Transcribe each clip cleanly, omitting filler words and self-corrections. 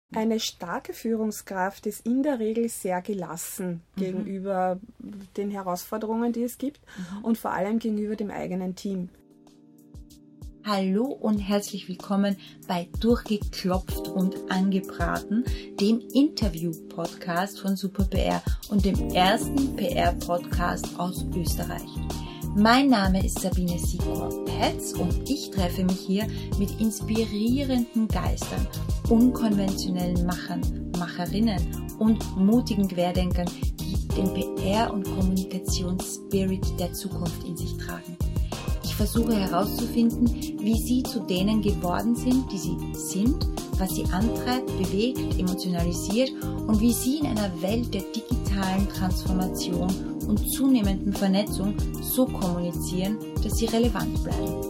Eine starke Führungskraft ist in der Regel sehr gelassen gegenüber den Herausforderungen, die es gibt und vor allem gegenüber dem eigenen Team. Hallo und herzlich willkommen bei Durchgeklopft und Angebraten, dem Interview-Podcast von Super PR und dem ersten PR-Podcast aus Österreich. Mein Name ist Sabine Sikor-Petz und ich treffe mich hier mit inspirierenden Geistern, unkonventionellen Machern, Macherinnen und mutigen Querdenkern, die den PR- und Kommunikationsspirit der Zukunft in sich tragen. Ich versuche herauszufinden, wie sie zu denen geworden sind, die sie sind, was sie antreibt, bewegt, emotionalisiert und wie sie in einer Welt der digitalen Transformation und zunehmenden Vernetzung so kommunizieren, dass sie relevant bleiben.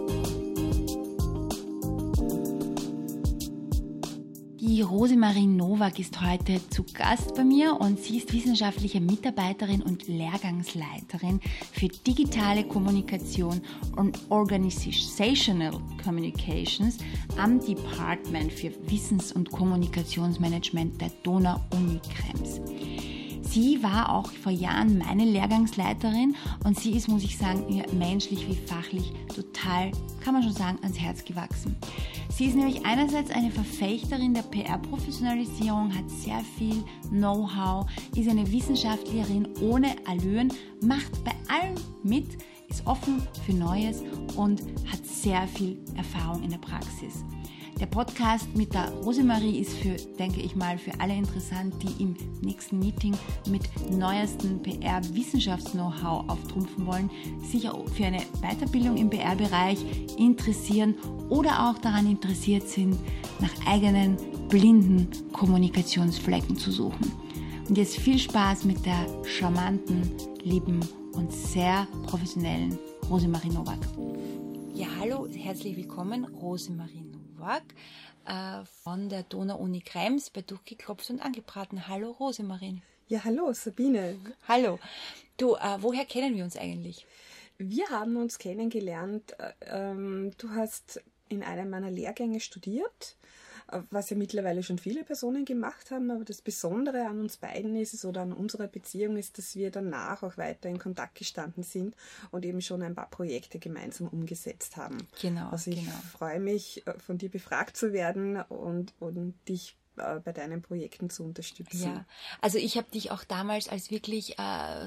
Die Rosemarie Nowak ist heute zu Gast bei mir und sie ist wissenschaftliche Mitarbeiterin und Lehrgangsleiterin für digitale Kommunikation und Organizational Communications am Department für Wissens- und Kommunikationsmanagement der Donau-Uni Krems. Sie war auch vor Jahren meine Lehrgangsleiterin und sie ist, muss ich sagen, mir menschlich wie fachlich total, kann man schon sagen, ans Herz gewachsen. Sie ist nämlich einerseits eine Verfechterin der PR-Professionalisierung, hat sehr viel Know-how, ist eine Wissenschaftlerin ohne Allüren, macht bei allem mit, ist offen für Neues und hat sehr viel Erfahrung in der Praxis. Der Podcast mit der Rosemarie ist denke ich mal, für alle interessant, die im nächsten Meeting mit neuesten PR-Wissenschafts-Know-how auftrumpfen wollen, sich auch für eine Weiterbildung im PR-Bereich interessieren oder auch daran interessiert sind, nach eigenen blinden Kommunikationsflecken zu suchen. Und jetzt viel Spaß mit der charmanten, lieben und sehr professionellen Rosemarie Nowak. Ja, hallo, herzlich willkommen, Rosemarie Nowak von der Donau-Uni Krems bei Durchgeklopft und Angebraten. Hallo Rosemarie. Ja, hallo Sabine. Hallo. Du, woher kennen wir uns eigentlich? Wir haben uns kennengelernt. Du hast in einem meiner Lehrgänge studiert, was ja mittlerweile schon viele Personen gemacht haben, aber das Besondere an uns beiden ist es, oder an unserer Beziehung ist, dass wir danach auch weiter in Kontakt gestanden sind und eben schon ein paar Projekte gemeinsam umgesetzt haben. Genau. Also ich freue mich, von dir befragt zu werden und dich bei deinen Projekten zu unterstützen. Ja, also ich habe dich auch damals als wirklich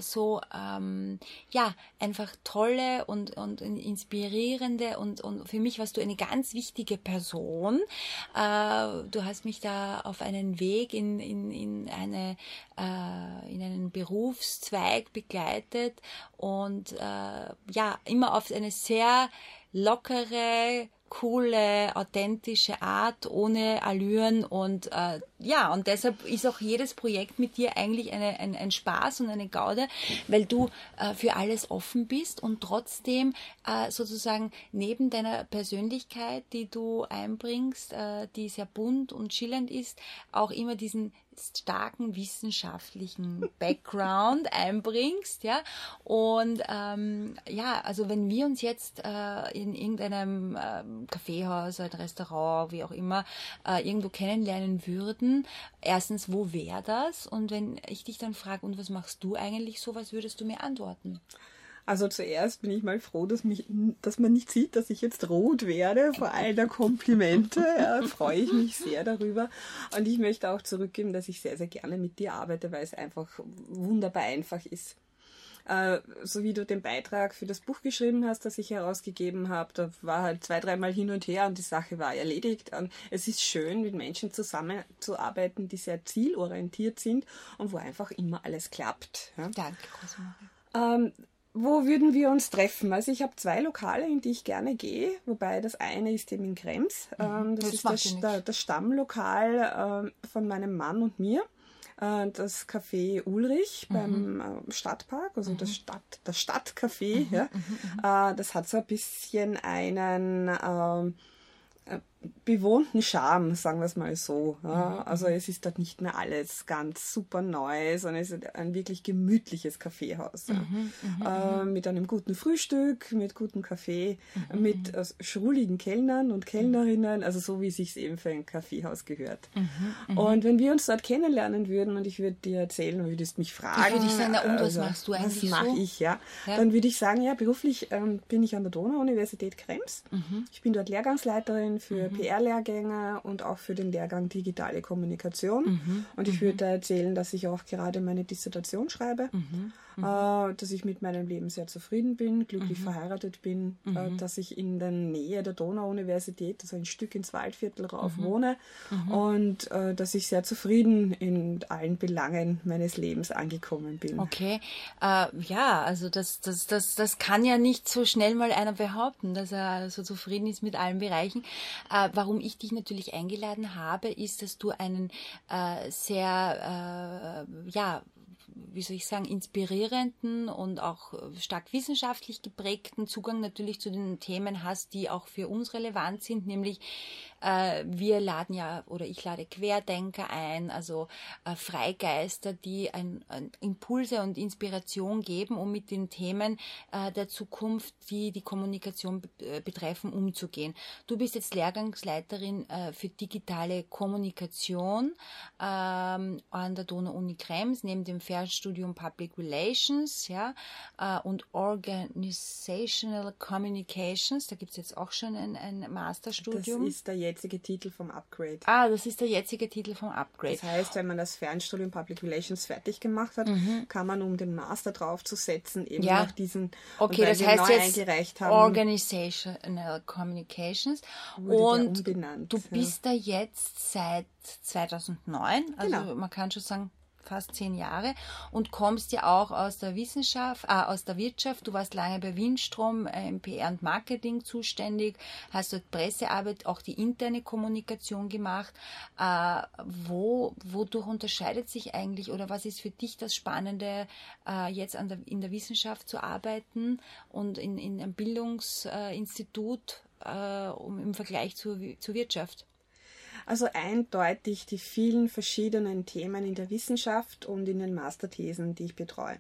einfach tolle und inspirierende und für mich warst du eine ganz wichtige Person. Du hast mich da auf einen Weg in einen Berufszweig begleitet und immer auf eine sehr lockere, coole, authentische Art, ohne Allüren und und deshalb ist auch jedes Projekt mit dir eigentlich ein Spaß und eine Gaude, weil du für alles offen bist und trotzdem sozusagen neben deiner Persönlichkeit, die du einbringst, die sehr bunt und schillernd ist, auch immer diesen starken wissenschaftlichen Background einbringst, ja, und also wenn wir uns jetzt in irgendeinem Kaffeehaus, ein Restaurant, wie auch immer, irgendwo kennenlernen würden, erstens, wo wäre das? Und wenn ich dich dann frage, und was machst du eigentlich so, was würdest du mir antworten? Also zuerst bin ich mal froh, dass man nicht sieht, dass ich jetzt rot werde vor all der Komplimente. Ja, freue ich mich sehr darüber. Und ich möchte auch zurückgeben, dass ich sehr, sehr gerne mit dir arbeite, weil es einfach wunderbar einfach ist. So wie du den Beitrag für das Buch geschrieben hast, das ich herausgegeben habe, da war halt 2-3 Mal hin und her und die Sache war erledigt. Und es ist schön, mit Menschen zusammenzuarbeiten, die sehr zielorientiert sind und wo einfach immer alles klappt. Ja? Danke, Rosemarie. Wo würden wir uns treffen? Also ich habe 2 Lokale, in die ich gerne gehe, wobei das eine ist eben in Krems. Das ist das Stammlokal von meinem Mann und mir. Das Café Ulrich beim Stadtpark, also das Stadtcafé. Das hat so ein bisschen einen bewohnten Charme, sagen wir es mal so. Ja. Also es ist dort nicht mehr alles ganz super neu, sondern es ist ein wirklich gemütliches Kaffeehaus. Ja. Mit einem guten Frühstück, mit gutem Kaffee, mit schruligen Kellnern und Kellnerinnen, also so wie es sich eben für ein Kaffeehaus gehört. Und wenn wir uns dort kennenlernen würden und ich würde dir erzählen und würdest mich fragen, ich würde dich sagen, was machst du eigentlich was mache ich, ja? Dann würde ich sagen, ja, beruflich bin ich an der Donau-Universität Krems. Ich bin dort Lehrgangsleiterin für PR-Lehrgänge und auch für den Lehrgang Digitale Kommunikation. Und ich würde erzählen, dass ich auch gerade meine Dissertation schreibe, dass ich mit meinem Leben sehr zufrieden bin, glücklich verheiratet bin, dass ich in der Nähe der Donau-Universität, also ein Stück ins Waldviertel rauf wohne und dass ich sehr zufrieden in allen Belangen meines Lebens angekommen bin. Okay, ja, also das kann ja nicht so schnell mal einer behaupten, dass er so zufrieden ist mit allen Bereichen. Warum ich dich natürlich eingeladen habe, ist, dass du einen sehr, wie soll ich sagen, inspirierenden und auch stark wissenschaftlich geprägten Zugang natürlich zu den Themen hast, die auch für uns relevant sind, nämlich wir laden ja, oder ich lade Querdenker ein, also Freigeister, die Impulse und Inspiration geben, um mit den Themen der Zukunft, die Kommunikation betreffen, umzugehen. Du bist jetzt Lehrgangsleiterin für digitale Kommunikation an der Donau-Uni Krems, neben dem Fernstudium Public Relations, ja, und Organizational Communications. Da gibt es jetzt auch schon ein Masterstudium. Das ist der jetzige Titel vom Upgrade. Das ist der jetzige Titel vom Upgrade. Das heißt, wenn man das Fernstudium Public Relations fertig gemacht hat, kann man, um den Master draufzusetzen, eben nach diesen, okay, das heißt jetzt eingereicht haben, Organizational Communications. Und umbenannt, du bist da jetzt seit 2009, also genau. Man kann schon sagen, fast 10 Jahre, und kommst ja auch aus der Wissenschaft, aus der Wirtschaft. Du warst lange bei Windstrom im PR und Marketing zuständig, hast dort Pressearbeit, auch die interne Kommunikation gemacht. Wodurch unterscheidet sich eigentlich, oder was ist für dich das Spannende, jetzt in der Wissenschaft zu arbeiten und in einem Bildungsinstitut im Vergleich zur Wirtschaft? Also eindeutig die vielen verschiedenen Themen in der Wissenschaft und in den Masterthesen, die ich betreue.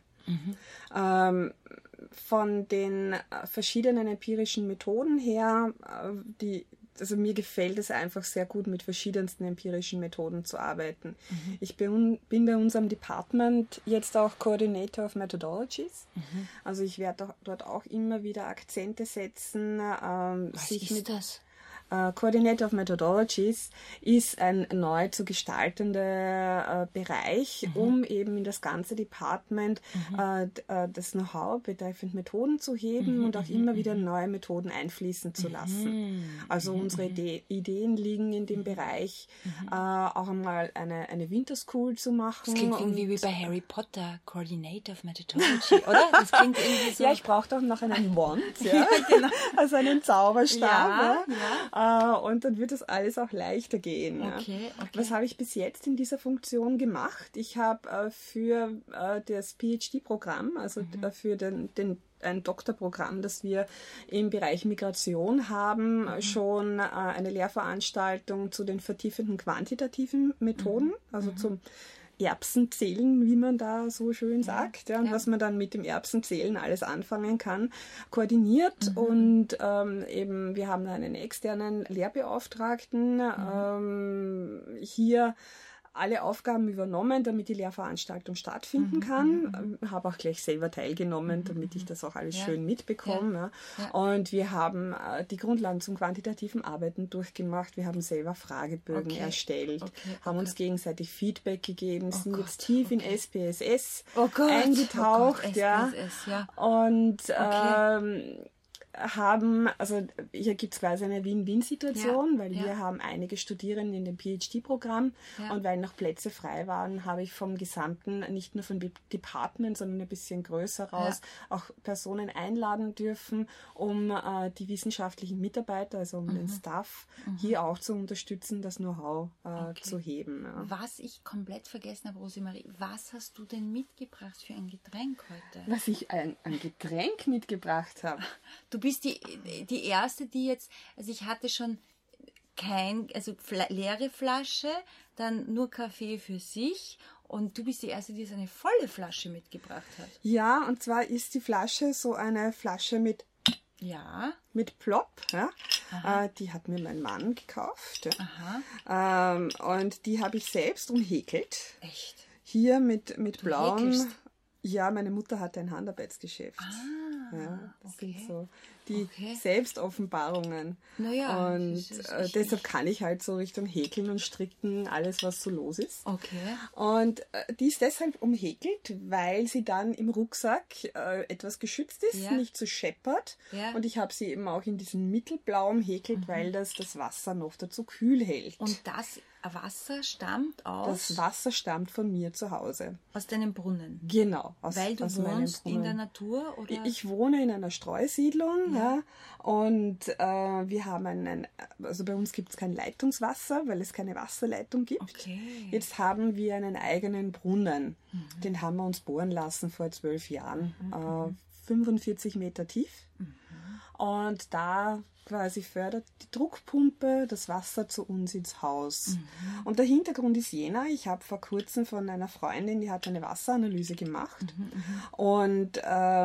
Von den verschiedenen empirischen Methoden her, also mir gefällt es einfach sehr gut, mit verschiedensten empirischen Methoden zu arbeiten. Ich bin bei unserem Department jetzt auch Coordinator of Methodologies. Also ich werde dort auch immer wieder Akzente setzen. Was ist das? Coordinator of Methodologies ist ein neu zu gestaltender Bereich, um eben in das ganze Department das Know-how betreffend Methoden zu heben und auch immer wieder neue Methoden einfließen zu lassen. Also unsere Ideen liegen in dem Bereich, auch einmal eine Winterschool zu machen. Das klingt irgendwie wie bei Harry Potter, Coordinator of Methodology, oder? Das klingt irgendwie so. Ja, ich brauche doch noch einen Wand, ja, genau. Also einen Zauberstab. Ja. Und dann wird das alles auch leichter gehen. Okay. Was habe ich bis jetzt in dieser Funktion gemacht? Ich habe für das PhD-Programm, also für ein Doktorprogramm, das wir im Bereich Migration haben, schon eine Lehrveranstaltung zu den vertiefenden quantitativen Methoden, also zum Erbsenzählen, wie man da so schön sagt, und was man dann mit dem Erbsenzählen alles anfangen kann, koordiniert. Und eben, wir haben einen externen Lehrbeauftragten hier alle Aufgaben übernommen, damit die Lehrveranstaltung stattfinden kann. Habe auch gleich selber teilgenommen, damit ich das auch alles schön mitbekomme. Ja. Und wir haben die Grundlagen zum quantitativen Arbeiten durchgemacht. Wir haben selber Fragebögen erstellt, haben uns gegenseitig Feedback gegeben, sind jetzt tief in SPSS eingetaucht. SPSS, Und also hier gibt es quasi eine Win-Win-Situation, weil wir haben einige Studierende in dem PhD-Programm und weil noch Plätze frei waren, habe ich vom gesamten, nicht nur vom Department, sondern ein bisschen größer raus, auch Personen einladen dürfen, um die wissenschaftlichen Mitarbeiter, also um den Staff, hier auch zu unterstützen, das Know-how zu heben. Ja. Was ich komplett vergessen habe, Rosemarie, was hast du denn mitgebracht für ein Getränk heute? Was ich ein Getränk mitgebracht habe? Du bist die Erste, die jetzt, also ich hatte schon also leere Flasche, dann nur Kaffee für sich und du bist die Erste, die so eine volle Flasche mitgebracht hat. Ja, und zwar ist die Flasche so eine Flasche mit Plop. Ja? Die hat mir mein Mann gekauft. Ja? Und die habe ich selbst umhäkelt. Echt? Hier mit blauen... häkelst? Ja, meine Mutter hatte ein Handarbeitsgeschäft. Ja, das sind so die Selbstoffenbarungen. Naja, und deshalb kann ich halt so Richtung Häkeln und Stricken alles, was so los ist. Okay. Und die ist deshalb umhäkelt, weil sie dann im Rucksack etwas geschützt ist, nicht so scheppert. Ja. Und ich habe sie eben auch in diesem mittelblau umhäkelt, weil das Wasser noch dazu kühl hält. Und das Wasser stammt aus? Das Wasser stammt von mir zu Hause. Aus deinem Brunnen? Genau. Weil du wohnst in der Natur? Oder? Ich wohne in einer Streusiedlung, ja. Und wir haben also bei uns gibt es kein Leitungswasser, weil es keine Wasserleitung gibt. Okay. Jetzt haben wir einen eigenen Brunnen. Den haben wir uns bohren lassen vor 12 Jahren. 45 Meter tief. Und da quasi fördert die Druckpumpe das Wasser zu uns ins Haus. Und der Hintergrund ist jener, ich habe vor kurzem von einer Freundin, die hat eine Wasseranalyse gemacht. Und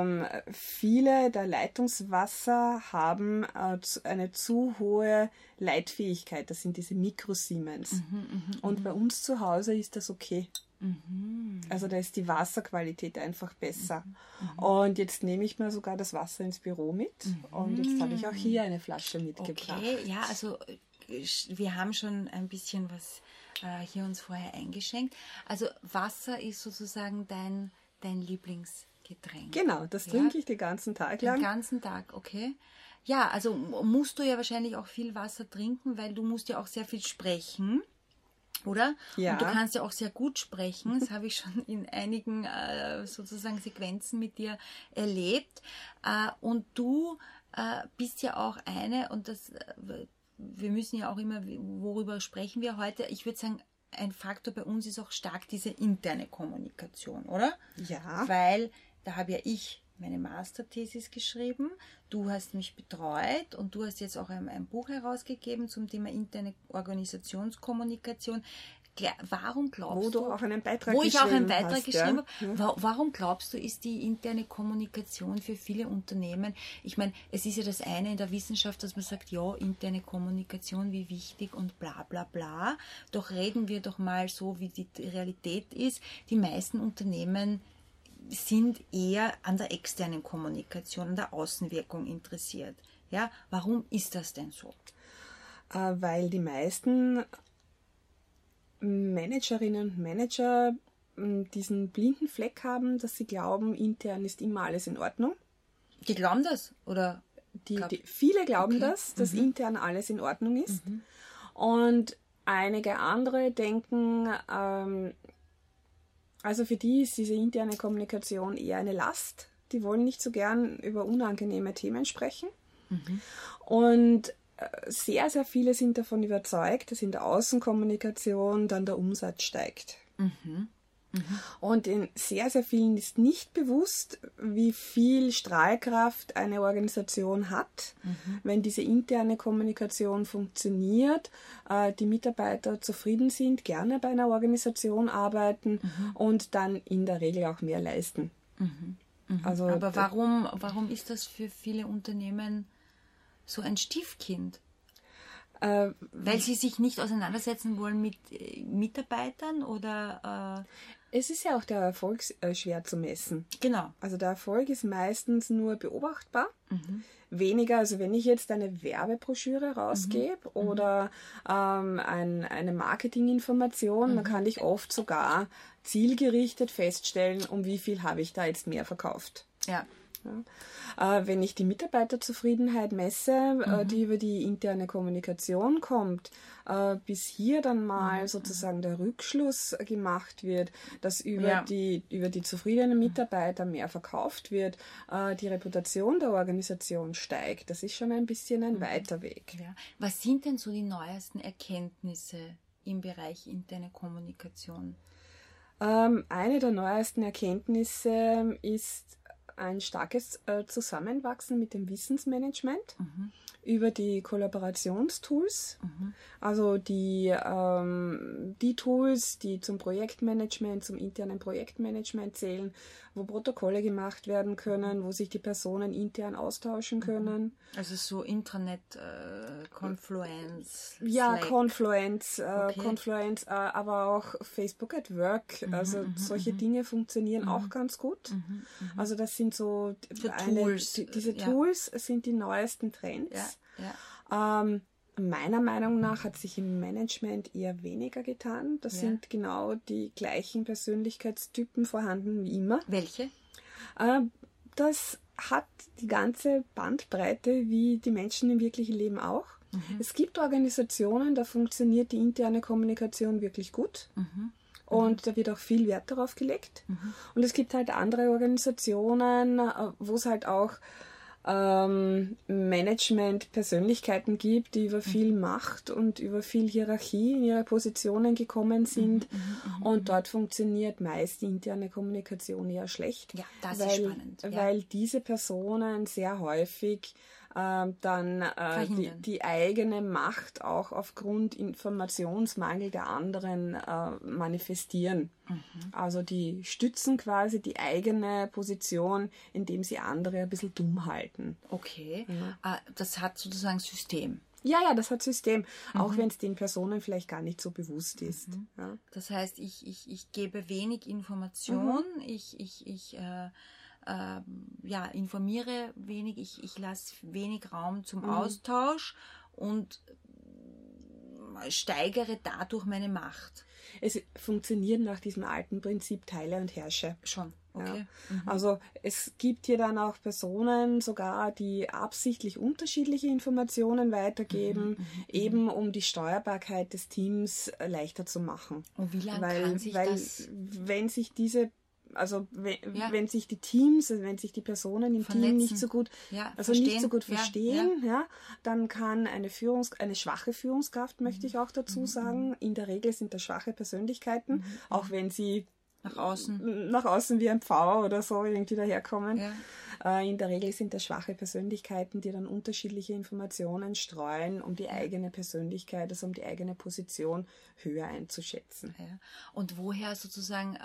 viele der Leitungswasser haben eine zu hohe Leitfähigkeit. Das sind diese Mikrosiemens. Und bei uns zu Hause ist das okay. Also da ist die Wasserqualität einfach besser. Und jetzt nehme ich mir sogar das Wasser ins Büro mit. Und jetzt habe ich auch hier eine Flasche mitgebracht. Okay, ja, also wir haben schon ein bisschen was hier uns vorher eingeschenkt. Also Wasser ist sozusagen dein Lieblingsgetränk. Genau, das trinke ich den ganzen Tag lang. Den ganzen Tag, okay. Ja, also musst du ja wahrscheinlich auch viel Wasser trinken, weil du musst ja auch sehr viel sprechen. Oder? Ja. Und du kannst ja auch sehr gut sprechen. Das habe ich schon in einigen sozusagen Sequenzen mit dir erlebt. Und du bist ja auch und das, wir müssen ja auch immer, worüber sprechen wir heute? Ich würde sagen, ein Faktor bei uns ist auch stark diese interne Kommunikation, oder? Ja. Weil da habe ja ich meine Masterthesis geschrieben, du hast mich betreut und du hast jetzt auch ein Buch herausgegeben zum Thema interne Organisationskommunikation. Warum glaubst Wo du auch einen Beitrag wo ich auch einen Beitrag hast, geschrieben ja? habe, warum glaubst du, ist die interne Kommunikation für viele Unternehmen, ich meine, es ist ja das eine in der Wissenschaft, dass man sagt, ja, interne Kommunikation, wie wichtig und bla bla bla, doch reden wir doch mal so, wie die Realität ist. Die meisten Unternehmen sind eher an der externen Kommunikation, an der Außenwirkung interessiert. Ja, warum ist das denn so? Weil die meisten Managerinnen und Manager diesen blinden Fleck haben, dass sie glauben, intern ist immer alles in Ordnung. Die glauben das? Oder? Viele glauben das, dass intern alles in Ordnung ist. Und einige andere denken, also für die ist diese interne Kommunikation eher eine Last. Die wollen nicht so gern über unangenehme Themen sprechen. Und sehr, sehr viele sind davon überzeugt, dass in der Außenkommunikation dann der Umsatz steigt. Und in sehr, sehr vielen ist nicht bewusst, wie viel Strahlkraft eine Organisation hat, wenn diese interne Kommunikation funktioniert, die Mitarbeiter zufrieden sind, gerne bei einer Organisation arbeiten und dann in der Regel auch mehr leisten. Also, aber warum ist das für viele Unternehmen so ein Stiefkind? Weil sie sich nicht auseinandersetzen wollen mit Mitarbeitern oder... Es ist ja auch der Erfolg schwer zu messen. Genau. Also der Erfolg ist meistens nur beobachtbar. Weniger, also wenn ich jetzt eine Werbebroschüre rausgebe oder eine Marketinginformation, dann kann ich oft sogar zielgerichtet feststellen, um wie viel habe ich da jetzt mehr verkauft. Ja. Wenn ich die Mitarbeiterzufriedenheit messe, die über die interne Kommunikation kommt, bis hier dann mal sozusagen der Rückschluss gemacht wird, dass über die zufriedenen Mitarbeiter mehr verkauft wird, die Reputation der Organisation steigt. Das ist schon ein bisschen ein weiter Weg. Ja. Was sind denn so die neuesten Erkenntnisse im Bereich interne Kommunikation? Eine der neuesten Erkenntnisse ist ein starkes Zusammenwachsen mit dem Wissensmanagement über die Kollaborationstools, also die Tools, die zum Projektmanagement, zum internen Projektmanagement zählen, wo Protokolle gemacht werden können, wo sich die Personen intern austauschen können. Also so Intranet, Confluence, Ja, Slack. Confluence, aber auch Facebook at Work, also solche Dinge funktionieren auch ganz gut. Also das sind so Tools. Diese Tools sind die neuesten Trends. Ja. Meiner Meinung nach hat sich im Management eher weniger getan. Das sind genau die gleichen Persönlichkeitstypen vorhanden wie immer. Welche? Das hat die ganze Bandbreite wie die Menschen im wirklichen Leben auch. Es gibt Organisationen, da funktioniert die interne Kommunikation wirklich gut. Und da wird auch viel Wert darauf gelegt. Und es gibt halt andere Organisationen, wo es halt auch Management-Persönlichkeiten gibt, die über viel Macht und über viel Hierarchie in ihre Positionen gekommen sind. Und dort funktioniert meist die interne Kommunikation eher schlecht. Ja, das ist spannend. Ja. Weil diese Personen sehr häufig die eigene Macht auch aufgrund Informationsmangel der anderen manifestieren. Also die stützen quasi die eigene Position, indem sie andere ein bisschen dumm halten. Okay, das hat sozusagen System. Ja, das hat System, auch wenn es den Personen vielleicht gar nicht so bewusst ist. Ja. Das heißt, ich gebe wenig Information, ich informiere wenig, ich lasse wenig Raum zum Austausch und steigere dadurch meine Macht. Es funktioniert nach diesem alten Prinzip Teile und Herrsche. Schon, okay. Ja. Also es gibt hier dann auch Personen sogar, die absichtlich unterschiedliche Informationen weitergeben, eben um die Steuerbarkeit des Teams leichter zu machen. Und wie lange kann sich das... Wenn sich diese wenn sich die Teams, also wenn sich die Personen im Team nicht so gut, verstehen, dann kann eine schwache Führungskraft, möchte ich auch dazu sagen, in der Regel sind das schwache Persönlichkeiten, auch wenn sie nach außen wie ein Pfauer oder so irgendwie daherkommen. Ja. In der Regel sind das schwache Persönlichkeiten, die dann unterschiedliche Informationen streuen, um die eigene Persönlichkeit, also um die eigene Position höher einzuschätzen. Ja. Und woher sozusagen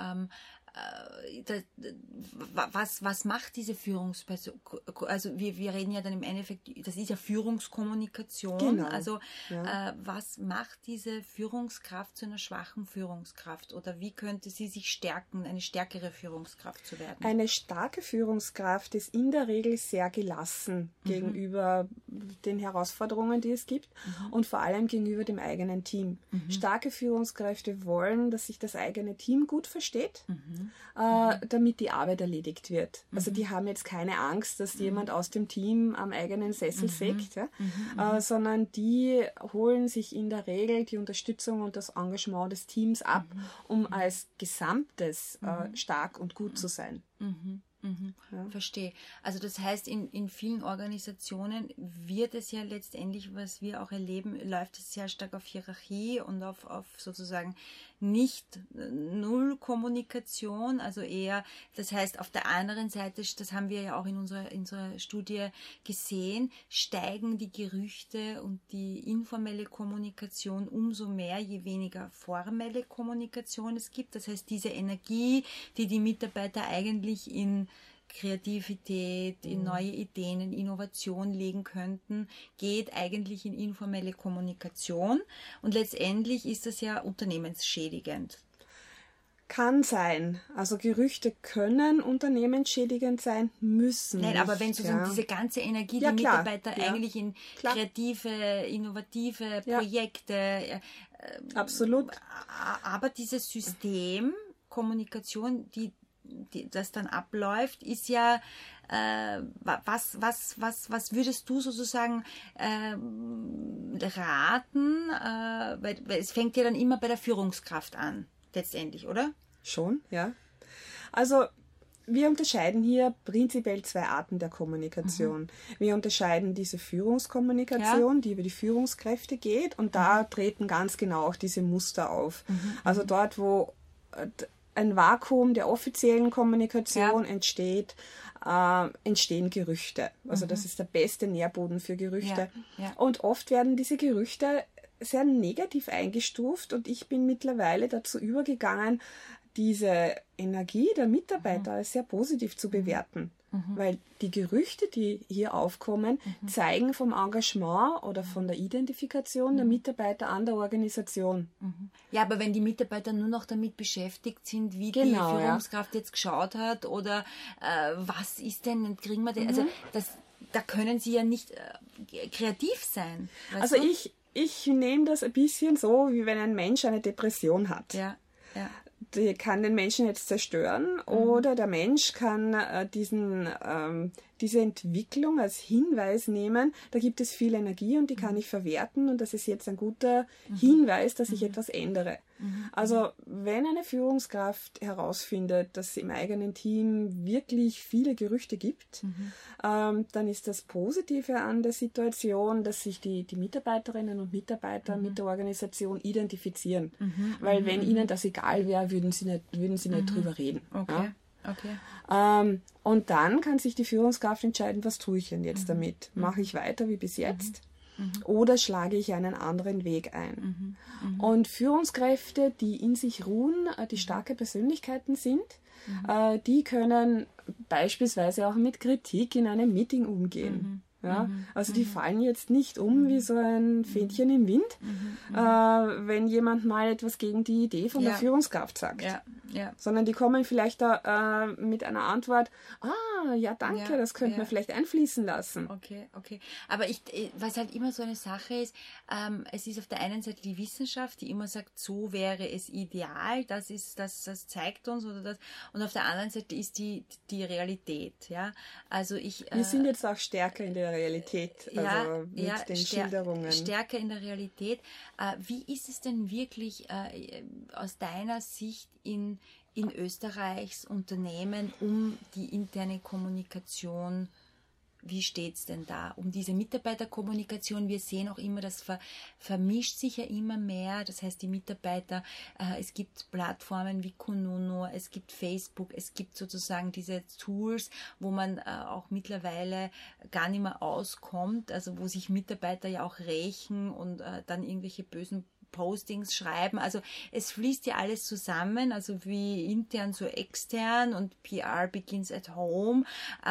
was macht diese Führungsperson? Also wir reden ja dann im Endeffekt, das ist ja Führungskommunikation. Genau. Also was macht diese Führungskraft zu einer schwachen Führungskraft? Oder wie könnte sie sich stärken, eine stärkere Führungskraft zu werden? Eine starke Führungskraft ist in der Regel sehr gelassen gegenüber den Herausforderungen, die es gibt und vor allem gegenüber dem eigenen Team. Starke Führungskräfte wollen, dass sich das eigene Team gut versteht. Damit die Arbeit erledigt wird. Also die haben jetzt keine Angst, dass jemand aus dem Team am eigenen Sessel sägt, sondern die holen sich in der Regel die Unterstützung und das Engagement des Teams ab, um als Gesamtes stark und gut zu sein. Ja. Verstehe. Also das heißt, in vielen Organisationen wird es ja letztendlich, was wir auch erleben, läuft es sehr stark auf Hierarchie und auf sozusagen nicht Null Kommunikation, also eher, das heißt auf der anderen Seite, das haben wir ja auch in unserer Studie gesehen, steigen die Gerüchte und die informelle Kommunikation umso mehr, je weniger formelle Kommunikation es gibt. Das heißt, diese Energie, die Mitarbeiter eigentlich in Kreativität, in neue Ideen, in Innovation legen könnten, geht eigentlich in informelle Kommunikation und letztendlich ist das ja unternehmensschädigend. Kann sein. Also Gerüchte können unternehmensschädigend sein, müssen. Nein, aber wenn sozusagen diese ganze Energie, die Mitarbeiter eigentlich in kreative, innovative Projekte, absolut. Aber dieses System Kommunikation, das dann abläuft, ist ja, was würdest du sozusagen raten, weil es fängt ja dann immer bei der Führungskraft an, letztendlich, oder? Schon, ja. Also wir unterscheiden hier prinzipiell zwei Arten der Kommunikation. Wir unterscheiden diese Führungskommunikation, die über die Führungskräfte geht, und da treten ganz genau auch diese Muster auf. Also dort, wo ein Vakuum der offiziellen Kommunikation entsteht, entstehen Gerüchte. Also das ist der beste Nährboden für Gerüchte. Und oft werden diese Gerüchte sehr negativ eingestuft und ich bin mittlerweile dazu übergegangen, diese Energie der Mitarbeiter als sehr positiv zu bewerten. Weil die Gerüchte, die hier aufkommen, zeigen vom Engagement oder von der Identifikation der Mitarbeiter an der Organisation. Ja, aber wenn die Mitarbeiter nur noch damit beschäftigt sind, wie die Führungskraft jetzt geschaut hat oder was ist denn, kriegen wir denn, also da können sie ja nicht kreativ sein. Also ich nehme das ein bisschen so, wie wenn ein Mensch eine Depression hat. Ja. Die kann den Menschen jetzt zerstören oder der Mensch kann diese Entwicklung als Hinweis nehmen, da gibt es viel Energie und die kann ich verwerten und das ist jetzt ein guter Hinweis, dass ich etwas ändere. Also wenn eine Führungskraft herausfindet, dass es im eigenen Team wirklich viele Gerüchte gibt, dann ist das Positive an der Situation, dass sich die Mitarbeiterinnen und Mitarbeiter mit der Organisation identifizieren. Weil wenn ihnen das egal wäre, würden sie nicht drüber reden. Okay. Ja? Okay. Und dann kann sich die Führungskraft entscheiden, was tue ich denn jetzt damit? Mache ich weiter wie bis jetzt? Oder schlage ich einen anderen Weg ein? Und Führungskräfte, die in sich ruhen, die starke Persönlichkeiten sind, die können beispielsweise auch mit Kritik in einem Meeting umgehen. Ja, also die fallen jetzt nicht um wie so ein Fähnchen im Wind, wenn jemand mal etwas gegen die Idee von der Führungskraft sagt. Sondern die kommen vielleicht da mit einer Antwort, ja danke, das könnte man vielleicht einfließen lassen. Okay. Aber was halt immer so eine Sache ist, es ist auf der einen Seite die Wissenschaft, die immer sagt, so wäre es ideal, das zeigt uns oder das, und auf der anderen Seite ist die Realität. Ja? Also wir sind jetzt auch stärker in der Realität, also mit den Schilderungen. Stärker in der Realität. Wie ist es denn wirklich aus deiner Sicht in Österreichs Unternehmen um die interne Kommunikation? Wie steht es denn da? Um diese Mitarbeiterkommunikation, wir sehen auch immer, das vermischt sich ja immer mehr. Das heißt, die Mitarbeiter, es gibt Plattformen wie Kununu, es gibt Facebook, es gibt sozusagen diese Tools, wo man auch mittlerweile gar nicht mehr auskommt, also wo sich Mitarbeiter ja auch rächen und dann irgendwelche bösen Postings schreiben. Also es fließt ja alles zusammen, also wie intern so extern und PR begins at home.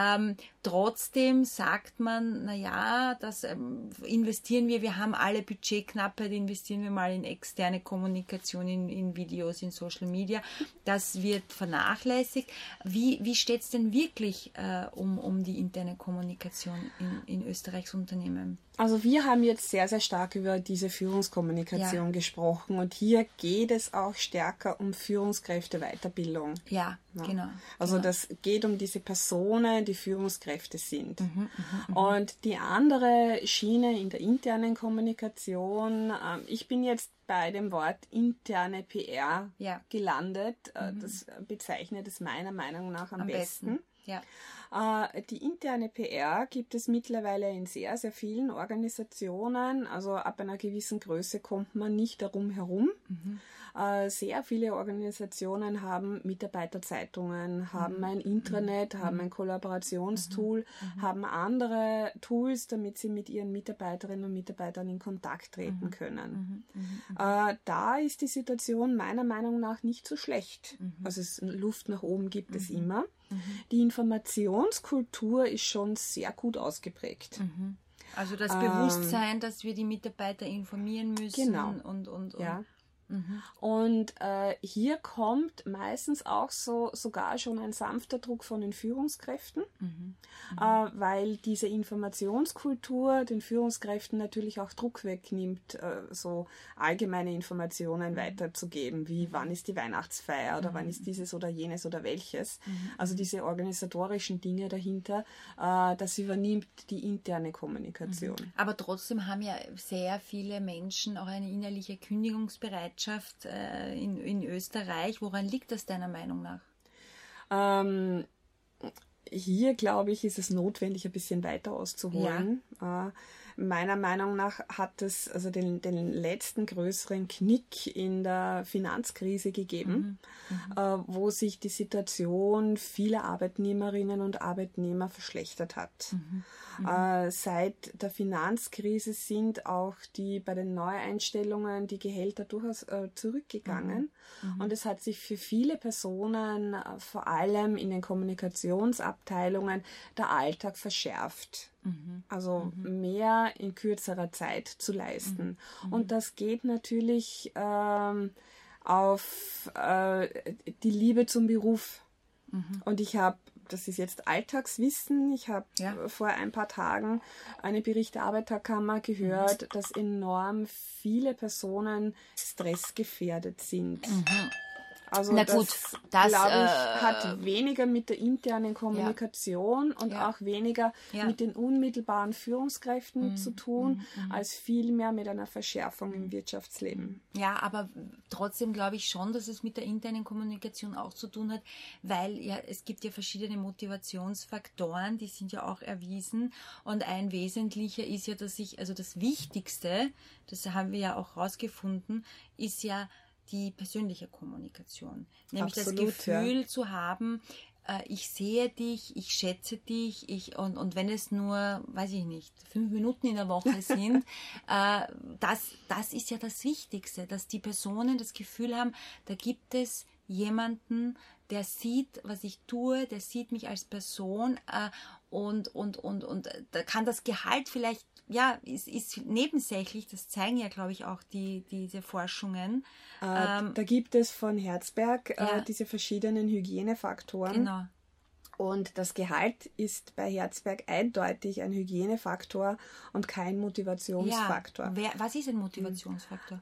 Trotzdem sagt man, das investieren wir haben alle Budgetknappheit, investieren wir mal in externe Kommunikation, in Videos, in Social Media. Das wird vernachlässigt. Wie steht es denn wirklich um die interne Kommunikation in Österreichs Unternehmen? Also wir haben jetzt sehr, sehr stark über diese Führungskommunikation gesprochen und hier geht es auch stärker um Führungskräfte-Weiterbildung. Ja, genau. Also das geht um diese Personen, die Führungskräfte sind. Und die andere Schiene in der internen Kommunikation, ich bin jetzt bei dem Wort interne PR gelandet. Das bezeichnet es meiner Meinung nach am besten. Ja. Die interne PR gibt es mittlerweile in sehr, sehr vielen Organisationen. Also ab einer gewissen Größe kommt man nicht darum herum. Sehr viele Organisationen haben Mitarbeiterzeitungen, haben ein Intranet, haben ein Kollaborationstool, haben andere Tools, damit sie mit ihren Mitarbeiterinnen und Mitarbeitern in Kontakt treten können. Da ist die Situation meiner Meinung nach nicht so schlecht. Also Luft nach oben gibt es immer. Die Informationskultur ist schon sehr gut ausgeprägt. Also das Bewusstsein, dass wir die Mitarbeiter informieren müssen. Genau. Und. Ja. Und hier kommt meistens auch sogar schon ein sanfter Druck von den Führungskräften, weil diese Informationskultur den Führungskräften natürlich auch Druck wegnimmt, so allgemeine Informationen weiterzugeben, wie wann ist die Weihnachtsfeier oder wann ist dieses oder jenes oder welches. Also diese organisatorischen Dinge dahinter, das übernimmt die interne Kommunikation. Aber trotzdem haben ja sehr viele Menschen auch eine innerliche Kündigungsbereitschaft in Österreich. Woran liegt das deiner Meinung nach? Hier, glaube ich, ist es notwendig, ein bisschen weiter auszuholen. meiner Meinung nach hat es also den letzten größeren Knick in der Finanzkrise gegeben, wo sich die Situation vieler Arbeitnehmerinnen und Arbeitnehmer verschlechtert hat. Seit der Finanzkrise sind auch bei den Neueinstellungen die Gehälter durchaus zurückgegangen. Und es hat sich für viele Personen, vor allem in den Kommunikationsabteilungen, der Alltag verschärft. Also mehr in kürzerer Zeit zu leisten. Und das geht natürlich auf die Liebe zum Beruf. Und das ist jetzt Alltagswissen. Ich habe vor ein paar Tagen einen Bericht der Arbeiterkammer gehört, dass enorm viele Personen stressgefährdet sind. Also na gut, das glaube ich, hat weniger mit der internen Kommunikation und auch weniger mit den unmittelbaren Führungskräften zu tun, als vielmehr mit einer Verschärfung im Wirtschaftsleben. Ja, aber trotzdem glaube ich schon, dass es mit der internen Kommunikation auch zu tun hat, weil es gibt ja verschiedene Motivationsfaktoren, die sind ja auch erwiesen, und ein wesentlicher ist ja, also das Wichtigste, das haben wir ja auch rausgefunden, ist ja die persönliche Kommunikation. Nämlich absolut, das Gefühl zu haben, ich sehe dich, ich schätze dich, und wenn es nur, weiß ich nicht, 5 Minuten in der Woche sind, das ist ja das Wichtigste, dass die Personen das Gefühl haben, da gibt es jemanden, der sieht, was ich tue, der sieht mich als Person, und da kann das Gehalt vielleicht, ist nebensächlich, das zeigen ja, glaube ich, auch diese Forschungen. Da gibt es von Herzberg diese verschiedenen Hygienefaktoren. Genau. Und das Gehalt ist bei Herzberg eindeutig ein Hygienefaktor und kein Motivationsfaktor. Ja. Was ist ein Motivationsfaktor?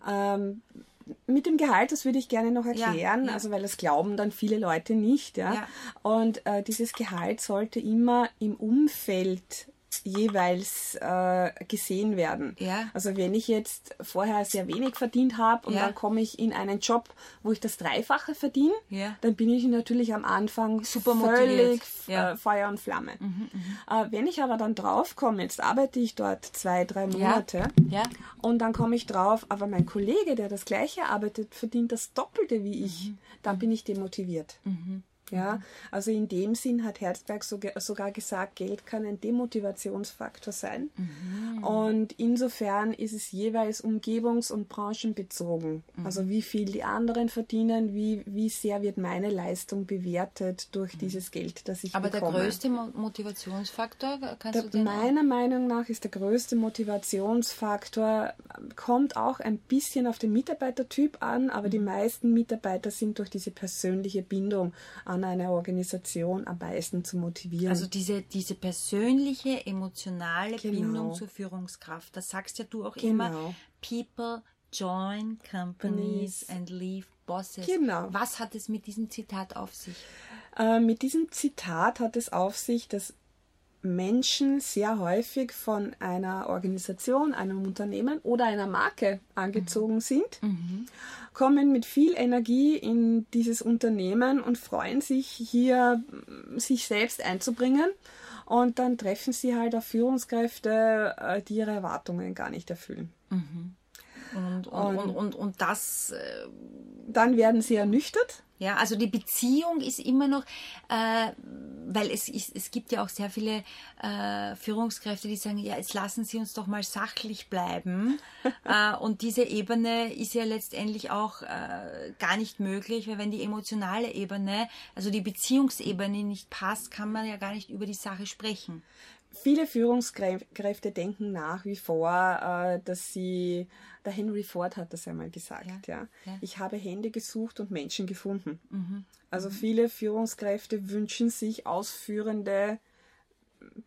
Mit dem Gehalt, das würde ich gerne noch erklären, also weil das glauben dann viele Leute nicht. Ja. Und dieses Gehalt sollte immer im Umfeld jeweils gesehen werden. Ja. Also wenn ich jetzt vorher sehr wenig verdient habe und dann komme ich in einen Job, wo ich das Dreifache verdiene, dann bin ich natürlich am Anfang super völlig Feuer und Flamme. Wenn ich aber dann drauf komme, jetzt arbeite ich dort 2-3 Monate und dann komme ich drauf, aber mein Kollege, der das Gleiche arbeitet, verdient das Doppelte wie ich, dann bin ich demotiviert. Ja, also in dem Sinn hat Herzberg sogar gesagt, Geld kann ein Demotivationsfaktor sein. Und insofern ist es jeweils umgebungs- und branchenbezogen. Also wie viel die anderen verdienen, wie sehr wird meine Leistung bewertet durch dieses Geld, das ich bekomme. Aber der größte Motivationsfaktor, kannst du den meiner Meinung nach ist der größte Motivationsfaktor, kommt auch ein bisschen auf den Mitarbeitertyp an, aber die meisten Mitarbeiter sind durch diese persönliche Bindung an eine Organisation am meisten zu motivieren. Also diese persönliche, emotionale Bindung zur Führungskraft. Das sagst ja du auch immer. People join companies and leave bosses. Genau. Was hat es mit diesem Zitat auf sich? Mit diesem Zitat hat es auf sich, dass Menschen sehr häufig von einer Organisation, einem Unternehmen oder einer Marke angezogen sind, kommen mit viel Energie in dieses Unternehmen und freuen sich, hier sich selbst einzubringen. Und dann treffen sie halt auf Führungskräfte, die ihre Erwartungen gar nicht erfüllen. Und das... Dann werden sie ernüchtert. Ja, also die Beziehung ist immer noch, weil es gibt ja auch sehr viele Führungskräfte, die sagen, ja, jetzt lassen Sie uns doch mal sachlich bleiben. Und diese Ebene ist ja letztendlich auch gar nicht möglich, weil wenn die emotionale Ebene, also die Beziehungsebene nicht passt, kann man ja gar nicht über die Sache sprechen. Viele Führungskräfte denken nach wie vor, dass der Henry Ford hat das einmal gesagt, ich habe Hände gesucht und Menschen gefunden. Also viele Führungskräfte wünschen sich ausführende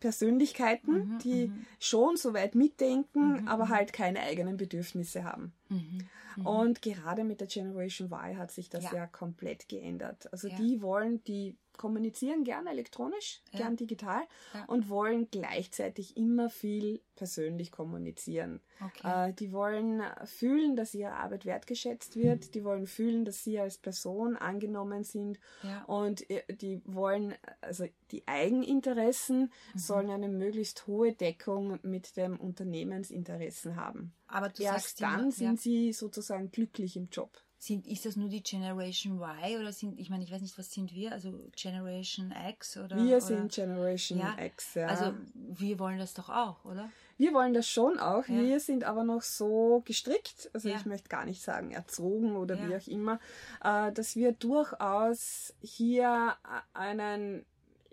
Persönlichkeiten, die schon so weit mitdenken, aber halt keine eigenen Bedürfnisse haben. Und gerade mit der Generation Y hat sich das ja komplett geändert. Also die kommunizieren gern elektronisch, gern digital und wollen gleichzeitig immer viel persönlich kommunizieren. Okay. Die wollen fühlen, dass ihre Arbeit wertgeschätzt wird. Die wollen fühlen, dass sie als Person angenommen sind. Ja. Und die wollen, also die Eigeninteressen sollen eine möglichst hohe Deckung mit dem Unternehmensinteressen haben. Aber du Erst sagst dann sind sie sozusagen glücklich im Job. Ist das nur die Generation Y oder ich weiß nicht, was sind wir? Also Generation X oder? Wir sind Generation X, ja. Also wir wollen das doch auch, oder? Wir wollen das schon auch. Ja. Wir sind aber noch so gestrickt, also ich möchte gar nicht sagen erzogen oder wie auch immer, dass wir durchaus hier eine